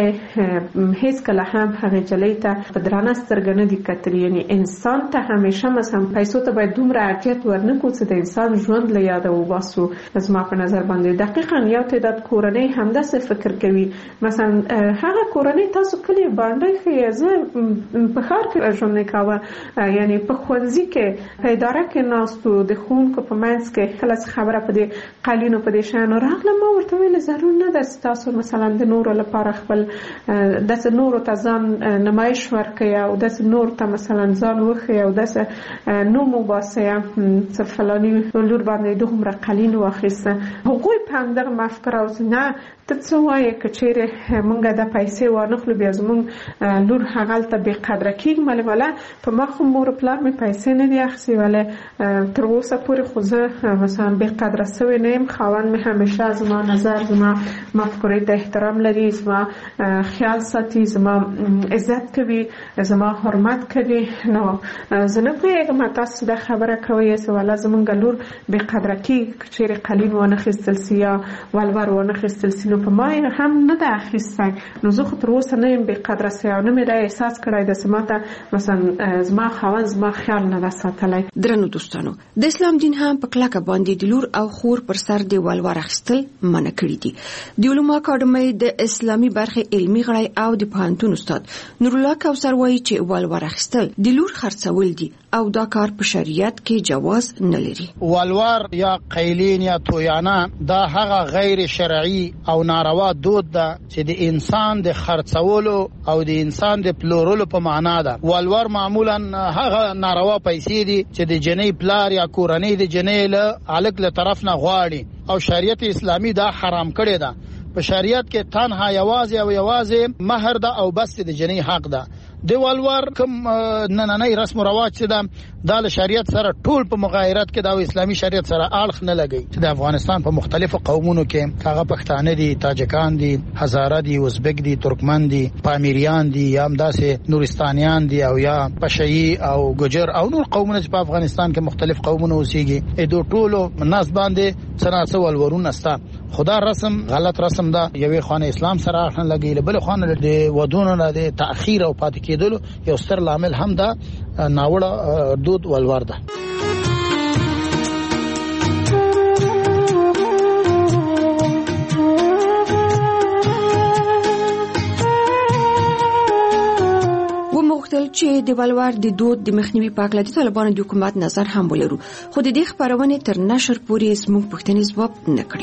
هیڅ کله هم هغې جلۍ ته په درانه سترګه نه دي کتلي. یعنې انسان ته همیشه مثلا پیسو ته باید دومره اهمیت ورنکړو چې د انسان ژوند له یاده وباسو. زما په نظر باندې دقیقا یو تعداد کورنۍ همداسې فکر کوي. مثلا هغه کورنۍ تاسو کلی باندې ښیي، زه په ښار کې ژوند نه کاوه، یعنې په ښوونځي کې په اداره کې ناستو، د ښوونکو په منځ کې کله خبره په دې قالینو په دې شیانو راغله، ما ورته ویل ضرور نه ده چې تاسو مثلا د نورو لپاره خپل داسې نورو ته ځان نمایش ورکړئ او داسې نورو ته مثلا ځان وښیئ او داسې نوم وباسئ چې فلاني لور باندې دومره قالین واخیسته. هغوی په همدغه مفکوره او نه ته څه وایې که چیرې موږ د پیسې وانخلو بیا زموږ لور هغلته بې قدره کېږي. مالې والا په ما خو مور پلار مې پیسې نه دي اخیستې، ولې تر اوسه پورې خو زه مثلا بې قدره سوې نه یم. خاوند مې همیشه زما نظر زما مفکورې ته احترام لري، زما خیال ساتي، زما عزت کوي، زما حرمت کوي. نو زه نه پوهېږم تاسو دا خبره کوئ چې والا زموږ لور بې قدره کېږي که چیرې قالین وانخیستل سي یا ولور وانخیستل سي. نو په ما هم نه ده اخیستی، نو زه خو تر اوسه نه یم بې قدره سوی او نه مې دا احساس کړی ده چې ما ته مثلا زما خاوند زما خیال نه ده ساتلی. درنو دوستانو، د اسلام دین هم په کلکه باندې د لور او خور پر سر د ولور اخیستل منع کړي دي. د علومو اکاډمۍ د اسلامي برخې علمي غړی او د پوهنتون استاد نورالله کوثر وایي چې ولور اخیستل د لور خرڅول دي او دا کار په شریعت کې جواز نه لري. ولور یا قیلین یا تویانه دا هغه غیر شرعي او ناروا دود ده چې د انسان د خرڅولو او د انسان د پلورلو په معنا ده. ولور معمولا هغه ناروا پیسې دي چې د جنۍ پلار یا کورنۍ د جنۍ له الک له طرف نه غواړي او شریعت اسلامي دا حرام کړی ده. په شریعت کې تنها یوازې او یوازې مہر ده او بس د جنۍ حق ده. د ولور کوم نننۍ رسم او رواج چې ده دا له شریعت سره ټول په مغایرت کې دا اسلامي شریعت سره اړخ نه لګي. چې د افغانستان په مختلفو قومونو کې هغه پښتانه دي، تاجکان دي، هزاره دي، ازبک دي، ترکمن دي، پامیریان دي، یا هم داسې نورستانیان دي او یا پشهي او ګجر او نور قومونه چې په افغانستان کې مختلف قومونه اوسېږي. دوی ټول ناس باندې څنګه ولورونه ستا خدا رسم غلط رسم ده. یوې خانه اسلام سره اړخ نه لګي، بل خانه د ودونو نه د تأخير او پاتې کېدلو یو ستر لامل هم ده ناوړه دود ولور ده. وموږتل چې د ولور د دود د مخنیوي په اړه د طالبانو د حکومت نظر هم ولرو، خو د دې خبرونه تر نشر پورې زموږ پوښتنې ځواب نه کړي.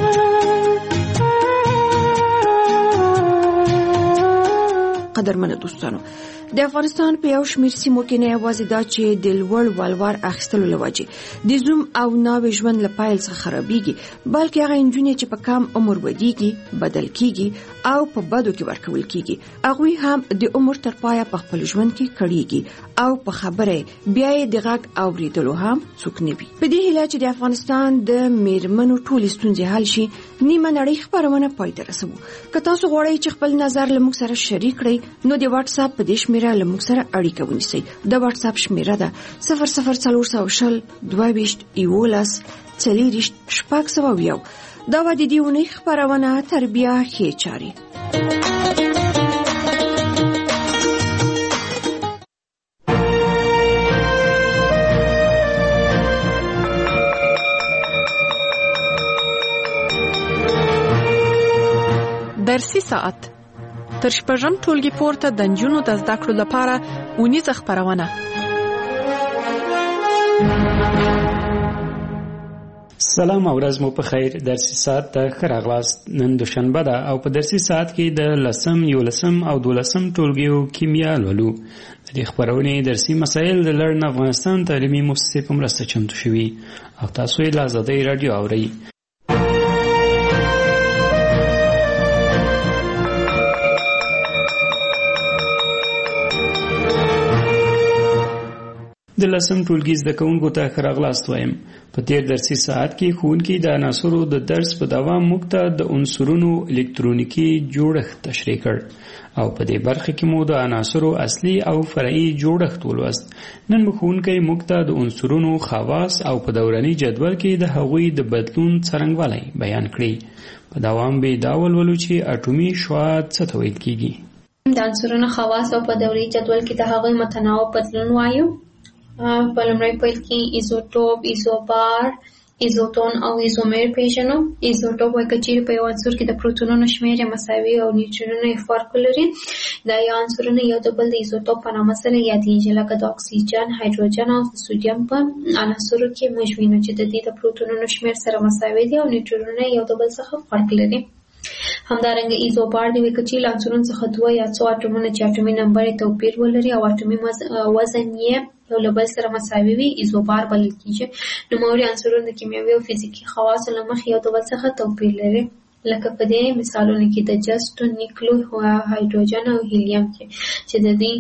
قدرمن دوستانو، د افغانستان په یو شمېر سیمو کې نه یوازې دا چې د لوړ ولور اخیستلو له وجې د زوم او ناوې ژوند له پیل څخه خرابېږي، بلکې هغه نجونې چې په کم عمر ودیږي، بدل کېږي او په بدو کې ورکول کېږي، هغوی هم د عمر تر پایه په خپل ژوند کې کړېږي او په خبره بیا یې د غږ اورېدلو هم څوک نه وي. په دې هیله چې د افغانستان د میرمنو ټولې ستونزې حل شي، نیمه نړۍ خپرونه پای ته رسوو. که تاسو غواړئ چې خپل نظر له موږ سره شریک کړئ، نو د واتس اپ په دې شمیره له موږ سره اړیکه ونیسئ. د واتس اپ شمیره ده صفر صفر څلور سوه شل دوه ویشت یولس څلېرویشت شپږ سوه یو. دا وه د دې اونۍ خپرونه تربیه ښې چارې. درسي ساعت تر شپږم ټولګي پورته د نجونو د زده کړو لپاره اونیزه خپرونه. سلام او ورځ مو په خیر. درسي ساعت ته ښه راغلاست. نن دوشنبه ده او په درسي ساعت کې د لسم، یولسم او دولسم ټولګیو کیمیا لولو. د دې خپرونې درسي مسایل د لړن افغانستان تعلیمي مؤسسې په مرسته چمتو شوي او تاسو یې له آزادۍ راډیو اورئ. د لسم ټولګي زده کوونکو ته ښه راغلاست وایم. په تیر درسي ساعت کې ښوونکي د عناصرو د درس په دوام موږ ته د عنصرونو الکترونیکي جوړښت تشریح کړ او په دې برخه کې مو د عناصرو اصلي او فرعي جوړښت ولوست. نن مو ښوونکی موږ ته د عنصرونو خواص او په دوراني جدول کې د هغوی د بدلون څرنګوالی بیان کړي. په دوام به دا ولولو چې اټومي شعاع څه ته ویل کیږي. د عنصرونو خواص او په دوري جدول کې د هغوی متناوب بدلون وایو. په لومړي پیل کې ایزوټوپ، ایزوبار، ایزوتون او ایزومر پیژنو. ایزوټوپ وایي که چیرې په یو عنصر کې د پروتونونو شمېر یې مساوي او نیوټرونونه یې فرق لري، دا یو عنصرونه یو د بل د ایزوټوپ په نامه سره یادېږي، لکه د اکسیجن، هایدروجن او د سودیم په عناصرو کې موږ وینو چې د دې د پروتونونو شمېر سره مساوي دي او نیوټرونونه یو د بل څخه فرق لري. همدارنګه ایزوبار دی که چې له عنصرونو څخه دوه یا څو اټومونه چې اټومي نمبر یې توپیر ولري او اټومي وزن یې یو له بل سره مساوي وي، ایزوبار بلل کیږي. نوموړي عنصرونه د کیمیاوي او فزیکي خواصو له مخې یو د بل څخه توپیر لري، لکه په دې مثالونو کې د جست، نیکلو، هایدروجن او هیلیم کې چې د دې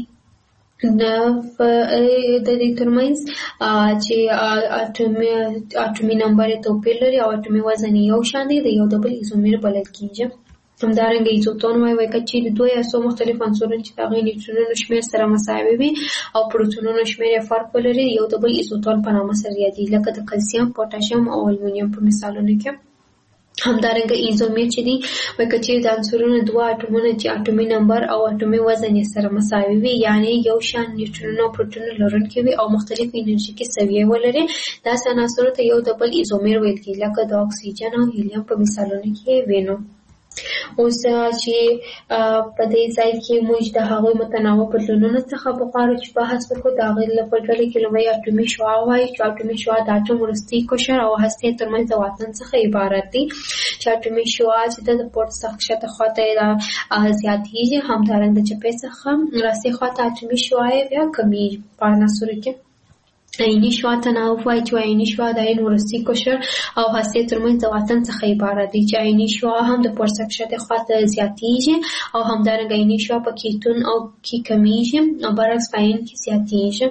د دې ترمنځ چې اټومي نمبر توپیر لري او اټومي وزن یو شان دی، د یو د بل ایزومر بلل کیږي. همدارنګه ایزوتون وایي که چیرې دوه یا څو مختلف عنصرونه چې د هغوی نیوټرونونو شمېر سره مساوي وي او پروتونونو شمېر یې فرق ولري، یو د بل ایزوتون په نامه سره یادېږي، لکه د کلسیم، پوټاشیم او المونیم په مثالونو کې. همدارنګه ایزومر چې دی وایي که چیرې د عنصرونو دوه اټومونه چې اټومي نمبر او اټومي وزن یې سره مساوي وي، یعنې یو شان نیوټرونونه او پروتونونه لرونکي وي او مختلف انرژیکي سویې ولري، داسې عناصرو ته یو د بل ایزومر ویل کېږي، لکه د اکسیجن او هیلیم په مثالونو کې وینو. اوس چې په دې ځای کې موږ د هغوی متناوب بدلونونو څخه بغواړو چې بحث وکړو. د هغوی په ډله کې لومړی اټومي شعاع وایي چې اټومي شعاع د اټوم وروستی قشر او هستې ترمنځ د واټن څخه عبارت دی، چې اټومي شعاع چې د پورته څخه ښکته خواته زیاتېږي، همدارنګه د چپې څخه راستې خواته اټومي شعاع یې بیا کمیږي. په عناصرو کې عیني شعاع تناوب وایي چې عیني شعاع د عین وروستی قشر او هستې ترمنځ د واټن څخه عبارت دی، چې عیني شعاع هم د پورته ښکته خواته زیاتېږي او همدارنګه عیني شعاع په کیتون او کې کمیږي او برعکس په عین کې زیاتېږي.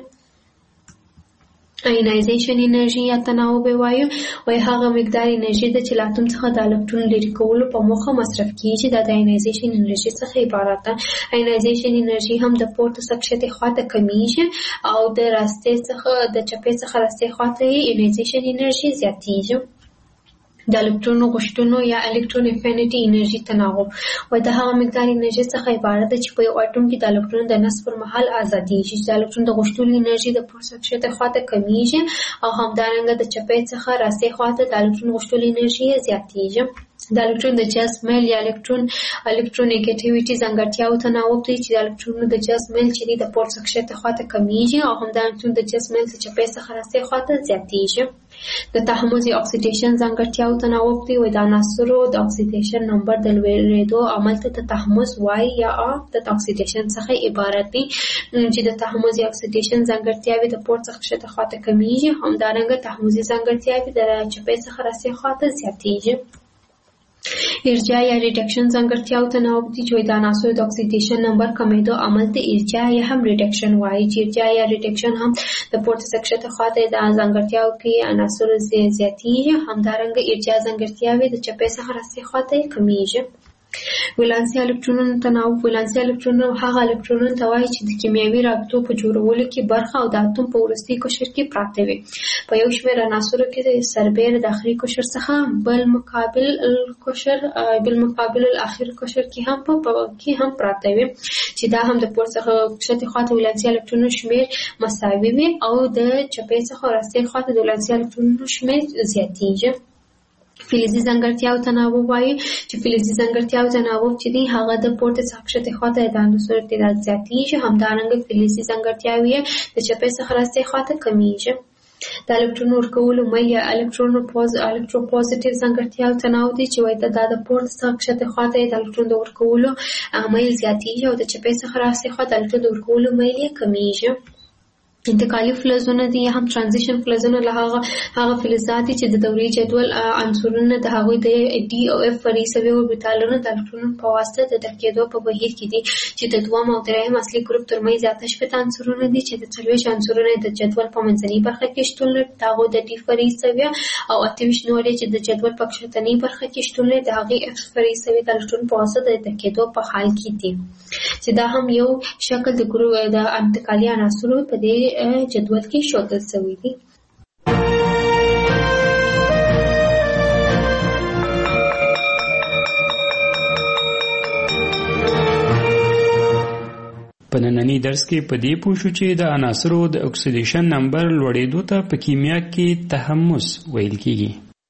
آینایزیشن انرژي یا تناوب وایو وایي هغه مقدار انرژي ده چې له اتوم څخه د الکترون لرې کولو په موخه مصرف کیږي، دا د آینایزیشن انرژي څخه عبارت ده. آینایزیشن انرژي هم د پورته څخه ښکته خواته کمیږي او د راستې څخه د چپې څخه راستې خواته یې آینایزیشن انرژي زیاتېږي. د الکترون غوښتنو یا الکترون افینټي انرژي تناوب وایي د هغه مقدار انرژي څخه عبارت ده چې په یو اټوم کې د الکترون د نصب پر مهال ازادېږي، چې د الکترون د غوښتلو انرژي د پورته ښکته خواته کمیږي او همدارنګه د چپې څخه راستې خواته د الکترون غوښتلو انرژي زیاتېږي. د الکترون د جذب میل یا الکترون الکترونیګټیویټي ځانګړتیاو تناوب دی چې د الکترونونو د جذب میل چې دی د پورته ښکته خواته کمیږي او همدارنګه د جذب میل د چپې څخه راستې خواته زیاتېږي. د تحمض یا اکسیډیشن ځانګړتیاو تناوب دی وایي د عناصرو د اکسیډیشن نمبر د لوړېدو عمل ته تحمض وایي یا د اکسیډیشن څخه عبارت دی، چې د تحمض یا اکسیډیشن ځانګړتیاوې د پورته څخه ښکته خواته کمیږي، همدارنګه تحمضي ځانګړتیاوې د چپې څخه راستې خواته زیاتېږي. ارجاع یا ریډکشن ځانګړتیاو تناوب دي چې د عناصرو د اکسیډیشن نمبر کمیدو عمل ته ارجاع یا هم ریډکشن وایي، چې ارجاع یا ریډکشن هم د پورته څخه ښکته خواته د ځانګړتیاو کې عناصرو زیاتېږي، همدارنګه ارجاع ځانګړتیاوې د چپې څخه راستې خواته کمیږي. ولانسي الکترونونو تناوب ولانسي الکترونونه هغه الکترونونه ته وایي چې د کیمیاوي رابطو په جوړولو کې برخه او د اتوم په وروستي قشر کې پراته وي. په یو شمېر عناصرو کې د سربېره د اخري قشر څخه بل مقابل القشر بل مقابل الاخر قشر کې هم په کې هم پراته وي، چې دا هم د پورته څخه ښکته خواته ولانسي الکترونونو شمېر مساوي وي او د چپې څخه راستې خواته د ولانسي الکترونونو شمېر زیاتېږي. فلزي ځانګړتیاو تناوب وایي چې فلزي ځانګړتیاو تناوب چې دی هغه د پورته څخه ښکته خواته د عناصرو تعداد زیاتېږي، همدارنګه فلزي ځانګړتیاوې د چپې څخه راستې خواته کمیږي. د الکترون ورکولو میل یا الکترون پوز الکتروپوزټیو ځانګړتیاو تناوب دی چې وایي دا د پورته څخه ښکته خواته د الکترون د ورکولو میل زیاتېږي او د چپې څخه راستې خواته د الکترون د ورکولو میل یې کمیږي. انتقالي فلزونه دي هم ترانزیشن فلزونه له هغه هغه فلزات چې د دوري جدول عنصرونه د هغه د ډي او اف فریسوي اوربیتالونو د الکترون په واسطه د ډکېدو په بهیر کې دي چې د دوه او درېیم اصلي ګروپ ترمنځ آتش په عنصرونه دي چې د څلوېښت عنصرونه د جدول په منځنۍ برخه کې شتون لري دغه د ډي فریسوي او اتویش نورې چې د جدول په کښتنۍ برخه کې شتون لري د هغه اف فریسوي د الکترون په واسطه د ډکېدو په حال کې دي چې دا هم یو شکل د ګروپ د انتقالي عناصرو په دې جدول کې ښودل شوی دی. په نننی درس کې په دې پوه شو چې د عناصرو د اکسیډیشن نمبر لوړېدو ته په کیمیا کې تحمس ویل کېږي.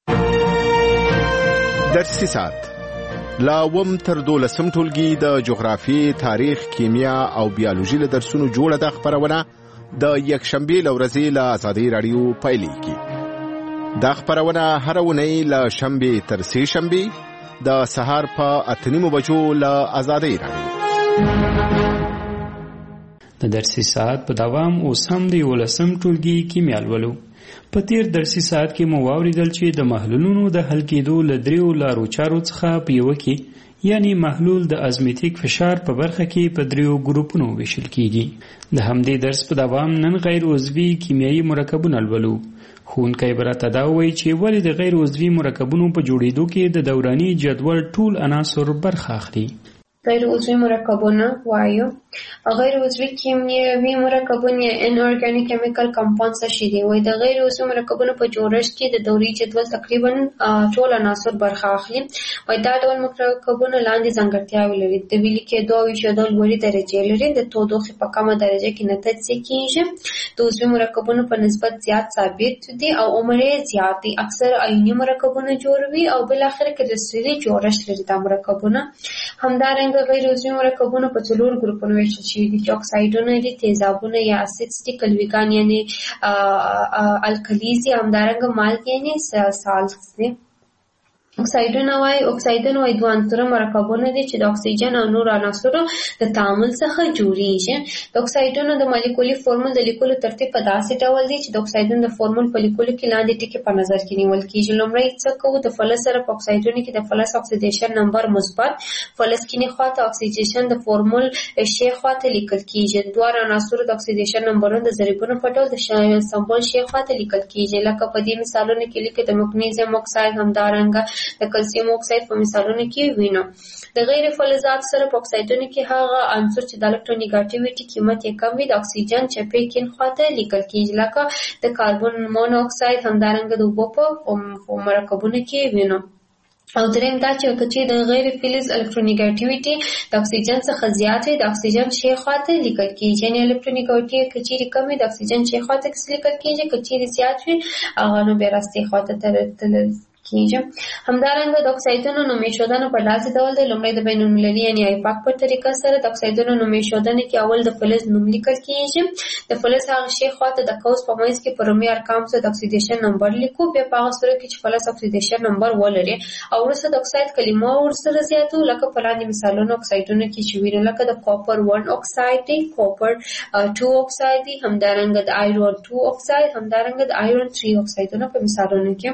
درسي ساعت لا وم تر دولسم ټولګي د جغرافي، تاریخ، کیمیا او بیولوژي له درسونو جوړه د خبرونه د یکشنبه لورځي له آزادي رادیو پایلیږي. دا خبرونه هر ونی له شنبه تر سه شنبه د سهار په اتنیمو بجو له آزادي رادیو. د درسي ساعت په دوام اوس هم د یولسم ټولګي کیمیا لولو. په تیر درسي ساعت کې مو واوریدل چې د محلولونو د حل کېدو له دریو لارو چارو څخه په یوه کې یعنی محلول د ازمیتیک فشار په برخه کې په دریو ګروپونو ویشل کیږي. د همدې درس په دوام نن غیر عضوي کیمیاوي مرکبونه لولو. ښوونکی به راته دا وایي چې ولې د غیر عضوي مرکبونو په جوړېدو کې د دوراني جدول ټول عناصر برخه اخلي. غیر عضوي مرکبونه وایو غیر عضوي کیمیاوي مرکبونه ان اورګانیک کیمیکل کمپاونډز شي دي. وایي د غیر عضوي مرکبونو په جوړښت کې د دوري جدول تقریبا ټول عناصر برخه اخلي. وایي دا ډول مرکبونه لاندې ځانګړتیاوې لري. د ویلي کېدو او ویشېدو لوړې درجې لري. د تودوخې په کمه درجه کې نه تجزیه کېږي. د عضوي مرکبونو په نسبت زیات ثابت دي او عمر یې زیات دی. اکثر آیوني مرکبونه جوړوي او بل اخر کې کرستلي جوړښت لري. دا مرکبونه همدارنګه غیر عضوي مرکبونه په څلور ګروپونو ویشل شوي دي چې اکسایډونه دي، تیزابونه یا اسیدز دي، کلویګان یعنی الکلیز دي، همدارنګه مالګې یعنی سالټس دي. اکسایډونه وایي اکسایډونه وایي دوه عنصره مرکبونه دي چې د اکسیجن او نور عناصرو د تعامل څخه جوړیږي. د اکسایډونو د مالیکولي فورمول د لیکلو ترتیب په داسې ډول دی چې د اکسایډونو د فورمول په لیکلو کې لاندې ټکي په نظر کې نیول کېږي. لومړی څه کوو؟ د فلز سره په اکسایډونو کې د فلز اکسیډیشن نمبر مثبت، فلز کینی خواته اکسیډیشن د فورمول شی خواته لیکل کېږي. دوه عناصرو د اکسیډیشن نمبرونه د ضریبونو په ډول د سمبول شی خواته لیکل کېږي. لکه په دې مثالونو کې لیکي د مګنیزیم اکساید، همدارنګه د کلسیم اکساید په مثالونو کې وینو. د غیر فلزات سره په اکسایډونو کې هغه عنصر چې د الکترونیګاټیویټي قیمت یې کم وي د اکسیجن چپې کین خواته لیکل کېږي. لکه د کاربن مونو اکساید، همدارنګه د اوبو په مرکبونو کې وینو. او دریم دا چې کچې د غیر فلز الکترونیګاټیویټي د اکسیجن څخه زیات وي د اکسیجن شی خواته لیکل کېږي. یعنی الکترونیګاټیویټي کچې کم وي د اکسیجن شی خواته لیکل کېږي، کچې زیات وي هغه نو بیا راستي خواته تل کېږي. همدارنګه د اکسایډونو نوم ایښودنه په داسې ډول دی. لومړی د بین المللي یعنی آیپاک په طریقه سره د اکسایډونو نوم ایښودنه کې اول د فلز نوم لیکل کېږي. د فلز هغه شی خواته د قوس په منځ کې په رومي ارقام سره د اکسیډیشن نمبر لیکو. بیا په هغه صورت کې چې فلز اکسیډیشن نمبر ولري او وروسته د اکساید کلمه ورسره زیاتو. لکه په لاندې مثالونو اکسایډونو کې چې وینو لکه د کاپر ون اکساید دی، کاپر ټو اکساید دی، همدارنګه د آیرون ټو اکساید، همدارنګه د آیرون تھری اکسایډونه په مثالونو کې.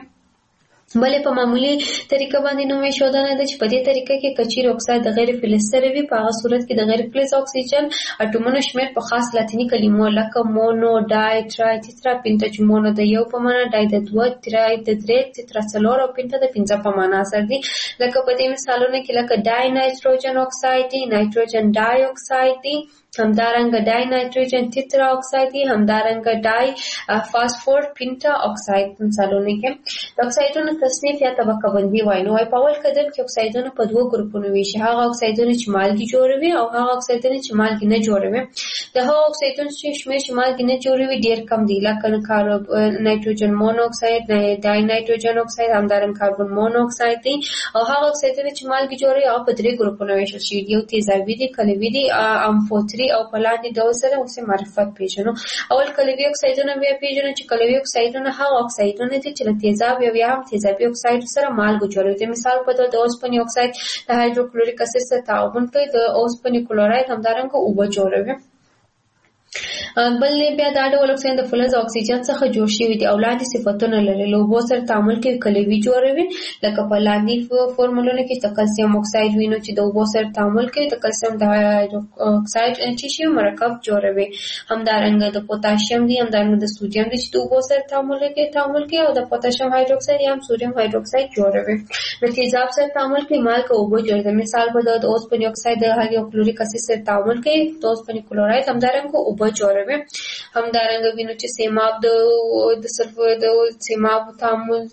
بلې په معمولی طریقه باندې نوم ایښودنه ده چې په دې طریقه کې کچیر اکساید د غیر فلز سره وي. په هغه صورت کې د غیر فلز اکسیجن اټومونو شمیر په خاص لاتینی کلمو لکه مونو، ډای، ترای، تیترا، پینټا چې مونو د یو په معنا، ډای د دوه، ترای د درې، تیترا څلور او پینټا د پنځه په معنا سره دي. لکه په دې مثالونو کې لکه ډای نایتروجن اکساید دی، نایتروجن ډای اکساید دی، همدارنګه ډای نایتروجن تیترا اکساید دی، همدارنګه ډای فاسفور پینټا اکساید مثالونه کې. د اکسایډونو تصنیف یا طبقه بندي وایي. نو په اول قدم کې اکسایډونه په دوه ګروپونو ویشي. هغه اکسایډونه چې مالګې جوړوي او هغه اکسایډونه چې مالګې نه جوړوي. د هغه اکسایډونو چې شمیر چې مالګې نه جوړوي ډیر کم دي. لکه کاربن نایتروجن مونو اکساید، ډای نایتروجن اکساید، همدارنګه کاربن مونو اکساید دي. او هغه اکسایډونه چې مالګې جوړوي هغه په درې ګروپونو ویشل شوي دي. یو تیزابي دي، کلوي دي، امفوتري او په لاندې ډول سره اوس معرفت پیژنو. اول کلوي اکسایډونه بیا پیژنو چې کلوي اکسایډونه هغه اکسایډونه دي چې له تیزاب یا هم تیزابي اکساید سره مالګه جوړوي. د مثال په توګه د اوسپنې اکساید د هایدروکلوریک اسید سره تعامل کوي، د اوسپنې کلوراید همدارنګه اوبه جوړوي. بل بیا دا ډول اکسیجن د فلز اکسیجن څخه جوړ شوی دی او لاندې صفتونه لري. له اوبو سره تعامل کوي کلوي جوړوي، لکه په لاندې فورمولونه کې د کلسیم اکساید وینو چې د اوبو سره تعامل کوي د کلسیم د اکساید چې شی مرکب جوړوي. همدارنګه د پوتاشیم دی، همدارنګه د سوډیم دی چې د اوبو سره تعامل کوي تعامل کوي او د پوتاشیم هایدروکساید یا سوډیم هایدروکساید جوړوي. د تیزاب سره تعامل کوي مالګه اوبو جوړوي. مثال په د اوسپنې اکساید د هایدروکلوریک اسید سره تعامل کوي د اوسپنې کلوراید همدارنګه اوبو جوړوي. همدارنګه وینو چې سیماب د د سلفر د سیماب تعامل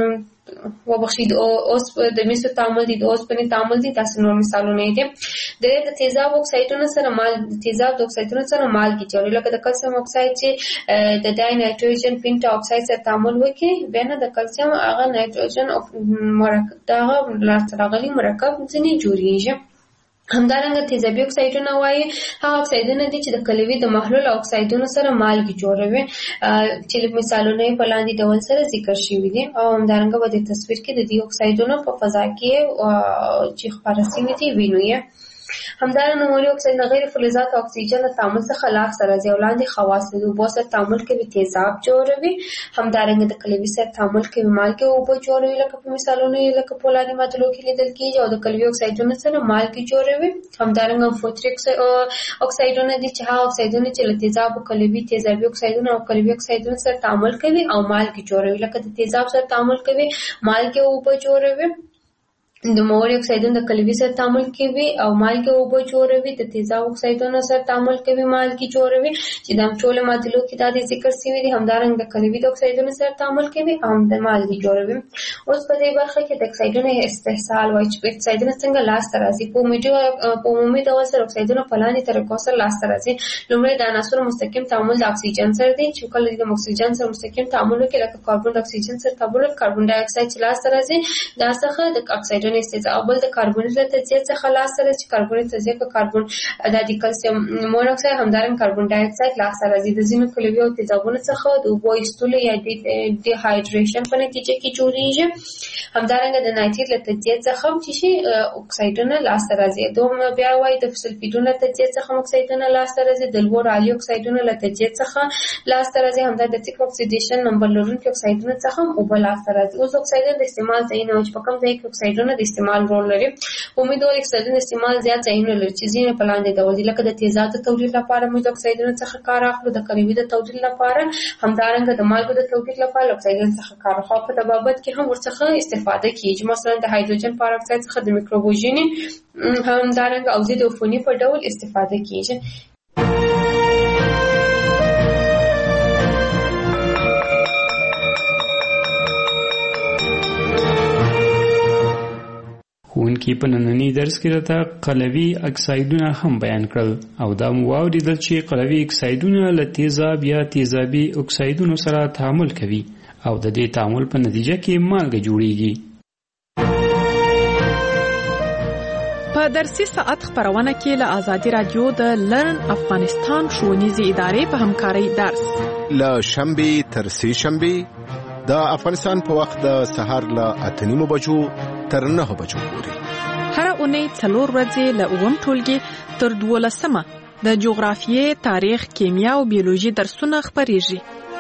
وبخښید او اوس د میسو تعامل دي د اوسپنې تعامل دي. تاسو نور مثالونه دي. د تیزاب اکسایدونو سره مال د تیزاب د اکسایدونو سره مالګې جوړوي، لکه د کلسیم اکساید چې د ډای نایټروجن پینټا اکساید سره تعامل وکړي بیا نه د کلسیم هغه نایټروجن مرکب دغه لارتراغلي مرکب ځنې جوړیږي. همدارنګه تیزابي اکسایدونه وایي هغه اکسایدونه دي چې د کلوي د محلول اکسایدونو سره مالګې جوړوي چې مثالونه یې په لاندې ډول سره ذکر شوي دي. او همدارنګه په دې تصویر کې د دې اکسایدونو په فضا کې چې خپاره شوي دي وینو یې. همدارنګه نوموړي اکساید غیر فلزات او اکسیجن د تعامل څخه لاس راځي او لاندې خواص د اوبو سره تعامل کوي تیزاب جوړوي. همدارنګه د کلوي سره تعامل کوي مالګې اوبه جوړوي لکه په مثالونو یې لکه په لاندې معادلو کې لیدل کېږي او د کلوي اکسایدونو سره مالګې جوړوي. همدارنګه فوتریک اکسایدونه دي چې هغه اکسایدونه چې له تیزاب او کلوي تیزابي اکسایدونه او کلوي اکسایدونو سره تعامل کوي او مالګې جوړوي، لکه د تیزاب سره تعامل کوي مالګې اوبه جوړوي. د نوموړي اکسایدونه د کلوي سره تعامل کوي او مالګې اوبه جوړوي. د تیزاب اکسایدونو سره تعامل کوي مالګې جوړوي چې د ټولو معادلو کې دا د ذکر شوي دي. همدارنګه د کلوي د اکسایدونو سره تعامل کوي او د مالګې جوړوي. اوس په دې برخه کې د اکسایدونو استحصال وایي چې اکسایدونه څنګه لاسته راځي. په عمومي په عمومي ډول سره اکسایدونه په لاندې طریقو سره لاسته راځي. لومړی د عناصرو مستقیم تعامل د اکسیجن سره دی چې کله د اکسیجن سره مستقیم تعامل وکړي لکه کاربن د اکسیجن سره تعامل کاربن ډای اکساید چې لاسته راځي دا څخه د اکسایدونو استحصال بل د کاربن له تجزیه څخه لاسته راځي چې کاربن تجزیه په کاربن د کلسیم مونوکساید همدارنګه کاربن ډای اکساید لاسته راځي. د ځینو کلوي او تیزابونو څخه د اوبو ایستلو یا د ډیهایډریشن په نتیجه کې جوړیږي. همدارنګه د نایتریت له تجزیه څخه چې شي اکسایدونه لاسته راځي. دوم بیا وایي د سلفیدونو له تجزیه څخه اکسایدونه لاسته راځي. د لوړ عالي اکسایدونو له تجزیه څخه لاسته راځي. همدا د تیک اکسیډیشن نمبر لرونکي اکسایدونو څخه اوبه لاسته راځي. اوس اکسایدونه د استعمال ځای نه چې په کوم ځای کې اکسایدونه د استعمال رول لري. امیدوار اکسایدونو استعمال زیات ځایونه لري چې ځینې په لاندې ډول دي، لکه د تیزاب د تولید لپاره موږ د اکسایدونو څخه کار اخلو، د کلوي د تولید لپاره، همدارنګه د مالګو د تولید لپاره اکسایدونو څخه کار اخلو. په تبابت کې هم ورڅخه استفاده کیږي، مثلا د هایدروجن پاراکساید څخه د میکروبوژنې همدارنګه او ضد عفوني په ډول استفاده کیږي. ښوونکي په ننني درس کې راته قلوي اکسایدونه هم بیان کړل او دا مو واورېدل چې قلوي اکسایدونه له تیزاب یا تیزابي اکسایدونو سره تعامل کوي او د دې تعامل په نتیجه کې مالګه جوړیږي. په درسي ساعت خبرونه کې له آزادي رادیو د لرن افغانستان ښوونیزې ادارې په همکارۍ درس له شنبې تر سې شنبې د افغانستان په وخت د سهار له اته نیمو بجو تر نهه بجو پورې هر اونۍ څلور ورځې له اووم ټولګي تر دولسمه د جغرافیې، تاریخ، کیمیا او بیولوژي درسونه خپریږي.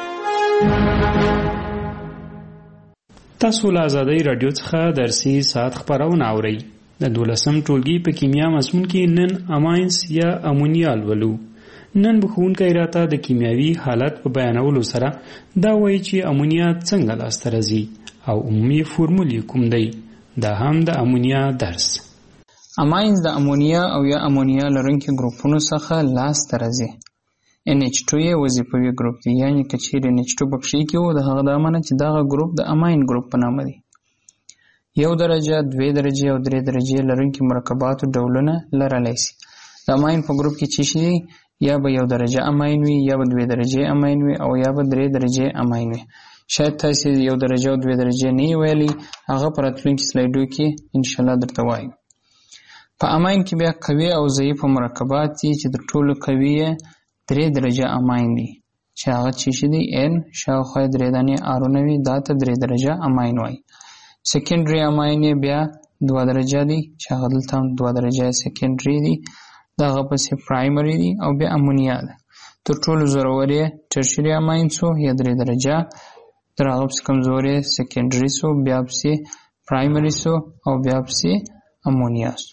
تاسو له آزادۍ رادیو څخه درسي ساعت خبرونه اورئ. د دولسم ټولګي په کیمیا مضمون کې نن اماینس یا امونیا لولو. نن به ښوونکی راته د کیمیاوي حالت په بیانولو سره دا وایي چې امونیا څنګه لاسته راځي او عمومي فورمول یې کوم دی. دا هم د امونیا درس. اماینز د امونیا او یا امونیا لرونکي ګروپونو څخه لاسته راځي. ان ایچ ټو یې وظیفوي ګروپ دی، یعنې که چیرې ان ایچ ټو پکښې کې و د هغه د امانه چې دغه ګروپ د اماین ګروپ په نامه دی. یو درجه، دوې درجې او درې درجې لرونکي مرکباتو ډولونه لرلی شي. د اماین په ګروپ کې چې شي یا به یو درجه اماین وي، یا به دوې درجې اماین وي او یا به درې درجې اماین وي. شاید تاسې یو درجه او دوې درجې نه یې ویلي، هغه په راتلونکي سلایډو کې انشاءالله درته وایو. په اماین کې بیا قوي او ضعیفه مرکبات دي چې د ټولو قوي یې درې درجه اماین دي چې هغه چې شي دي ان شاوخوا درې دانې آرونه وي، دا ته درې درجه اماین وایي. سیکنډري اماین یې بیا دوه درجه دي چې هغه دلته هم دوه درجه سیکنډري دي، دغه پسې پرایمري دي او بیا امونیا ده. تر ټولو زورور یې ټرشري اماین سو یا درې درجه، تر هغه پسې کمزور یې سیکنډري سو، بیا پسې پرایمري سو او بیا پسې امونیا سو.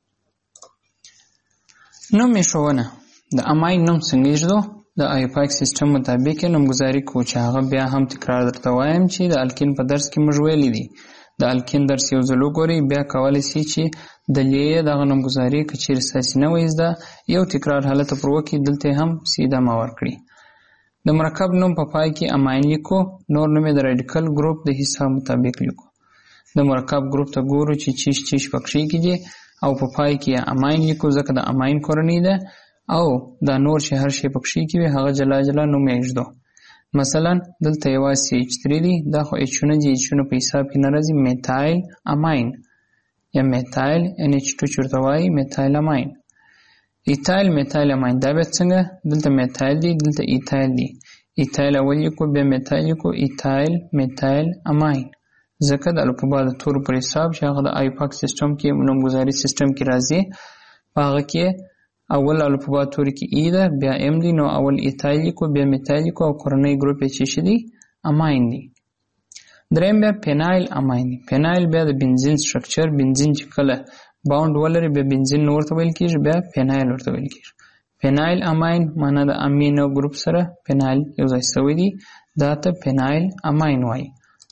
نوم ایښودنه د اماین نوم څنګه ایږدو؟ د آیوپاک سیستم مطابق یې نومګذاري کوو چې هغه بیا هم تکرار درته وایم چې د الکین په درس کې موږ ویلي دي. د الکین درس یو ځل وګورئ بیا کولی شئ چې دلیل یې دغه نومګذاري که چیرې ستاسې نه وي زده یو تکرار حالت پر وکړي دلته هم سیده ما ورکړي. د مرکب نوم په پای کې اماین لیکو، نور نوم یې د راډیکل ګروپ د حساب مطابق لیکو. د مرکب ګروپ ته ګورو چې چیش چیش پکښې کې دي او په پای کې یې اماین لیکو ځکه د اماین کورنۍ ده او دا نور چې هر شی پکښې کې وي هغه جلا جلا نوم یې ایږدو. مثلا دلته یوازې سی ایچ تھری دی، دا خو ایچونه دي، ایچونه په حساب کې نه راځي. میتایل اماین یا میتایل ان ایچ ټو چې ورته وایي میتایل اماین. ایتایل میتایل اماین دا بیا څنګه؟ دلته میتایل دی، دلته ایتایل دی. ایتایل اول لیکو بیا میتایل لیکو، ایتایل میتایل اماین. ځکه د الفبا د تورو پر حساب چې هغه د آیوپاک سیستم کې نومګذاري سیستم کې راځي په هغه کې اول الفبا توري کې ای ده بیا ام دی، نو اول ایتایل لیکو بیا میتایل لیکو او کورنۍ ګروپ یې چې شي دی اماین دی. دریم بیا پینایل اماین دی. پینایل بیا د بنزین سټرکچر، بنزین چې کله باوند ولري بیا بنزین نو ورته ویل کېږي، بیا پینایل ورته ویل کېږي. پینایل اماین معنا د امینو ګروپ سره پینایل یو ځای شوی دی، دا ته پینایل اماین وایي.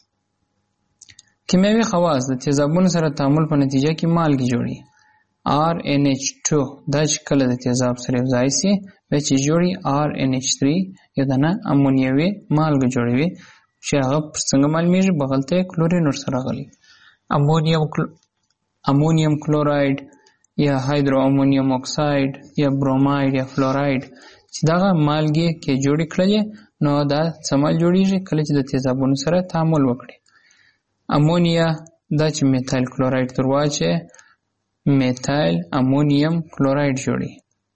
کیمیاوي خواص د تیزابونو سره تعامل په نتیجه کې مالګې جوړي. آر ان ایچ ټو دا چې کله د تیزاب سره یو ځای شي بیا چې جوړي آر ان ایچ تھری یا دنه امونیوي مالګه جوړوي چې هغه پر څنګه معلومیږي؟ بغل ته کلورین ورسره راغلی. امونیم کل... امونیم کلوراید یا هایدرو امونیم اکساید یا بروماید یا فلوراید چې دغه مالګې کې جوړې کړلې نو دا څه مال جوړیږي کله چې د تیزابونو سره تعامل وکړي. امونیا دا چې میتایل کلوراید تر واچي میتایل امونیم کلوراید جوړي،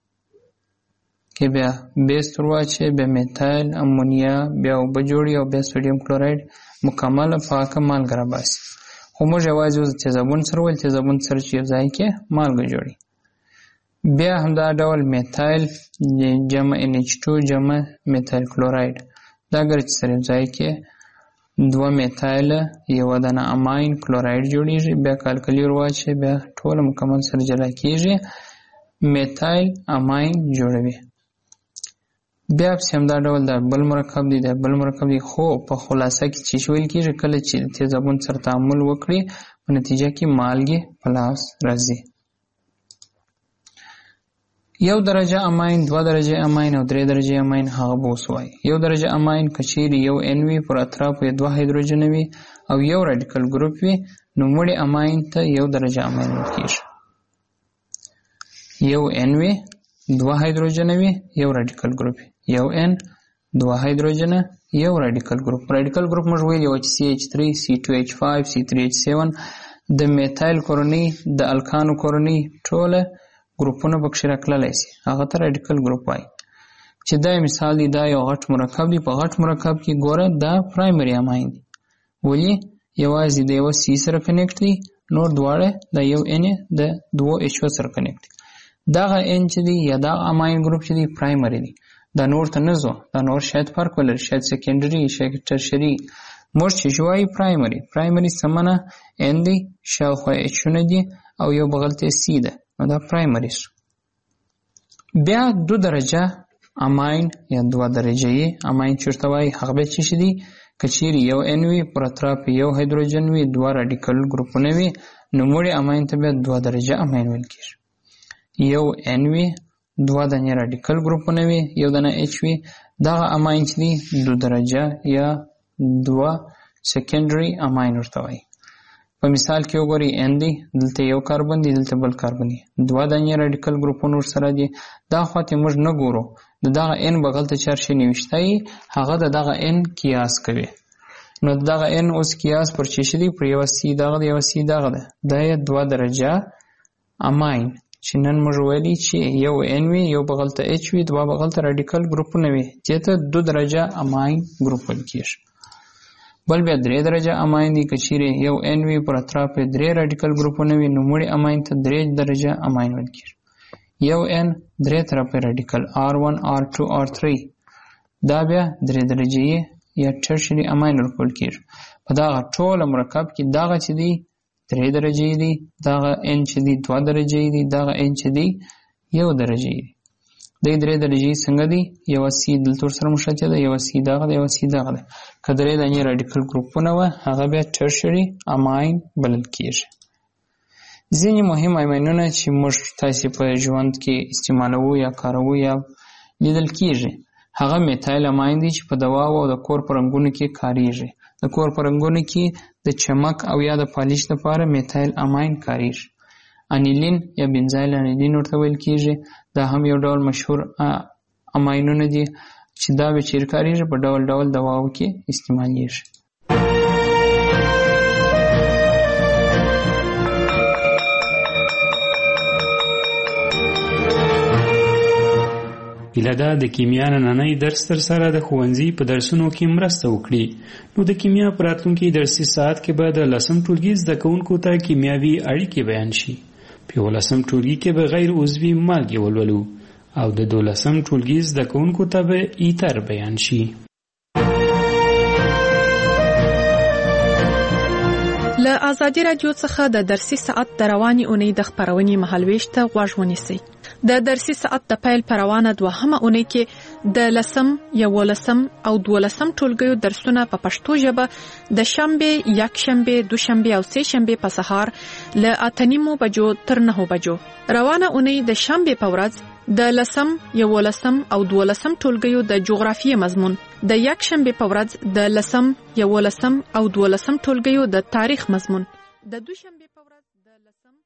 کې بیا بیس تر واچي بیا میتایل امونیا بیا اوبه جوړي او بیا سوډیم کلوراید مکمله پاکه مالګه راباسي. خو موږ یوازې اوس تیزابون سره ویل تیزابون سره چې یو ځای کې مالګه جوړي. بیا همدا ډول میتایل جمع ان ایچ ټو جمع میتایل کلوراید دا اگر چې سره یو ځای کې دوه میتایل یو دانه اماین کلوراید جوړیږي، بیا کالکلی ور واچي بیا ټول مکمل سره جلا کیږي میتایل اماین جوړوي. بیا په همدا ډول د بل مرکب دی د بل مرکب دی خو په خلاصه کې چې شویل کیږي کله چې تیزابون سره تعامل وکړي په نتیجه کې مالګې په لاس راځي. یو درجه اماین، دوه درجه اماین او درې درجه اماین هغه بوس وای. یو درجه اماین کچیر یو ان وی پر اطراف یې دوه هایدروجن وي او یو رادیکل ګروپ وي نو مړي اماین ته یو درجه اماین ورکیږي. یو ان وی دوه هایدروجن وي یو رادیکل ګروپ، یو ان دوه هایدروجن یو رادیکل ګروپ. رادیکل ګروپ موږ ویلو چې سی ایچ تھری سی ټو ایچ فایو سی تھری ایچ سیون د میتایل کورنۍ د الکانو کورنۍ ټوله ګروپونه پکښې راکړلی شي هغه ته رادیکل ګروپ وایي. چې دا مثال دی دا یو غټ مرکب دی، په غټ مرکب کې ګوره دا پرایمري اماین دی. ولې؟ یوازې د یوه سی سره کنیکټ دی، نور دواړه د یو ان د دوو ایچ او سره کنیکټ دی. دغه ان چې دی یا دا اماین ګروپ چې دی پرایمري دی، دا نور ته نه ځو، دا نور شاید فرق ولري، شاید سیکنډري شاید ټرشري. موږ چې وایي پرایمري پرایمري سمنه ان دی شاوخوا ایچونه دي او یو بغل ته سی ده نو دا پرایمري شو. بیا دو درجه اماین یا دوه درجه اماین چورته وایي هغه به چې دي کچیرې یو ان وي پر اطراف یو هایدروجن وي دوه رادیکل ګروپونه وي نو مړي اماین ته بیا دوه درجه اماین ویل کېږي. یو ان وي دوه دانې رادیکل ګروپونه وي یو دانه ایچ وي دغه اماین چې دي دو درجه یا دوه سیکنډري اماین ورته وایي. په مثال کې وګورئ ان دی دلته یو کاربن دی دلته بل کاربن دی، دوه دانې رادیکل ګروپونه ورسره دي. دا خواته موږ نه ګورو، د دغه ان بغل ته چار شی نوشته هغه د دغه ان قیاس کوي. نو دغه ان اوس قیاس پر چی شي دی پر یو سی دغه د یو سی دغه ده دا دوه درجه اماین چې نن موږ ویلي چې یو ان وي یو بغل ته ایچ وي دوه بغل ته رادیکل ګروپونه وي چې ته دو درجه اماین ګروپ ویل کېږي. بل بیا درې درجه اماین دي کچیرې یو ان وي پر اطراف درې رادیکل ګروپونه وي نو مړي اماین ته درې درجه اماین ویل کېږي. یو ان درې طرفه رادیکل آر ون آر ټو آر تھری دا بیا درې درجې یا ټرشري اماین ورکول کیږي. په دغه ټول مرکب کې دغه چې دی درې درجې دي، دغه ان چې دی دوه درجې دي، دغه ان چې دی یو درجې دي. د درې درجې څنګه دي؟ یو سی دلته سره مشابه ده، یو سی دغه ده، یو سی دغه ده. که درې دانې رادیکل ګروپونه وه هغه بیا ټرشري اماین بلل کیږي. ځینې مهم اماینونه چې موږ تاسې په ژوند کې استعمالوو یا کاروو یا لیدل کیږي هغه میتایل اماین دي چې په دواو او د کور په رنګونو کې کاریږي. د کور په رنګونو کې د چمک او یا د پالیش لپاره میتایل اماین کاریږي. انیلین یا بنزایل انیلین ورته ویل کیږي. دا هم یو ډول مشهور اماینونه دي چې دا به چیرې کاریږي؟ په ډول ډول دواو کې استعمالیږي. هیله ده د کیمیا نننی درس تر سره د ښوونځي په درسونو کې مرسته وکړي. نو د کیمیا په راتلونکي درسي ساعت کې به د لسم ټولګي زده کوونکو ته کیمیاوي اړیکې بیان شي. په یولسم ټولګي کې به غیر عضوي مالګې ولولو او د دولسم ټولګي زده کوونکو ته به ایتر بیان شي. له ازادي راډیو څخه د درسي ساعت د رواني اونۍ د خپرونې مهالويش ته غوږ ونیسئ. د درسي ساعت د پیل پر روانه دوهمه اونۍ کې د لسم، یولسم او دولسم ټولګیو درسونه په پښتو ژبه د شنبه، یکشنبه، دوشنبه او سه شنبه په سهار له اته نیمو بجو تر نهو بجو. روانه اونۍ د شنبه په ورځ د لسم، یولسم او دولسم ټولګیو د جغرافیې مضمون، د یکشنبه په ورځ د لسم، یولسم او دولسم ټولګیو د تاریخ مضمون، د دوشنبه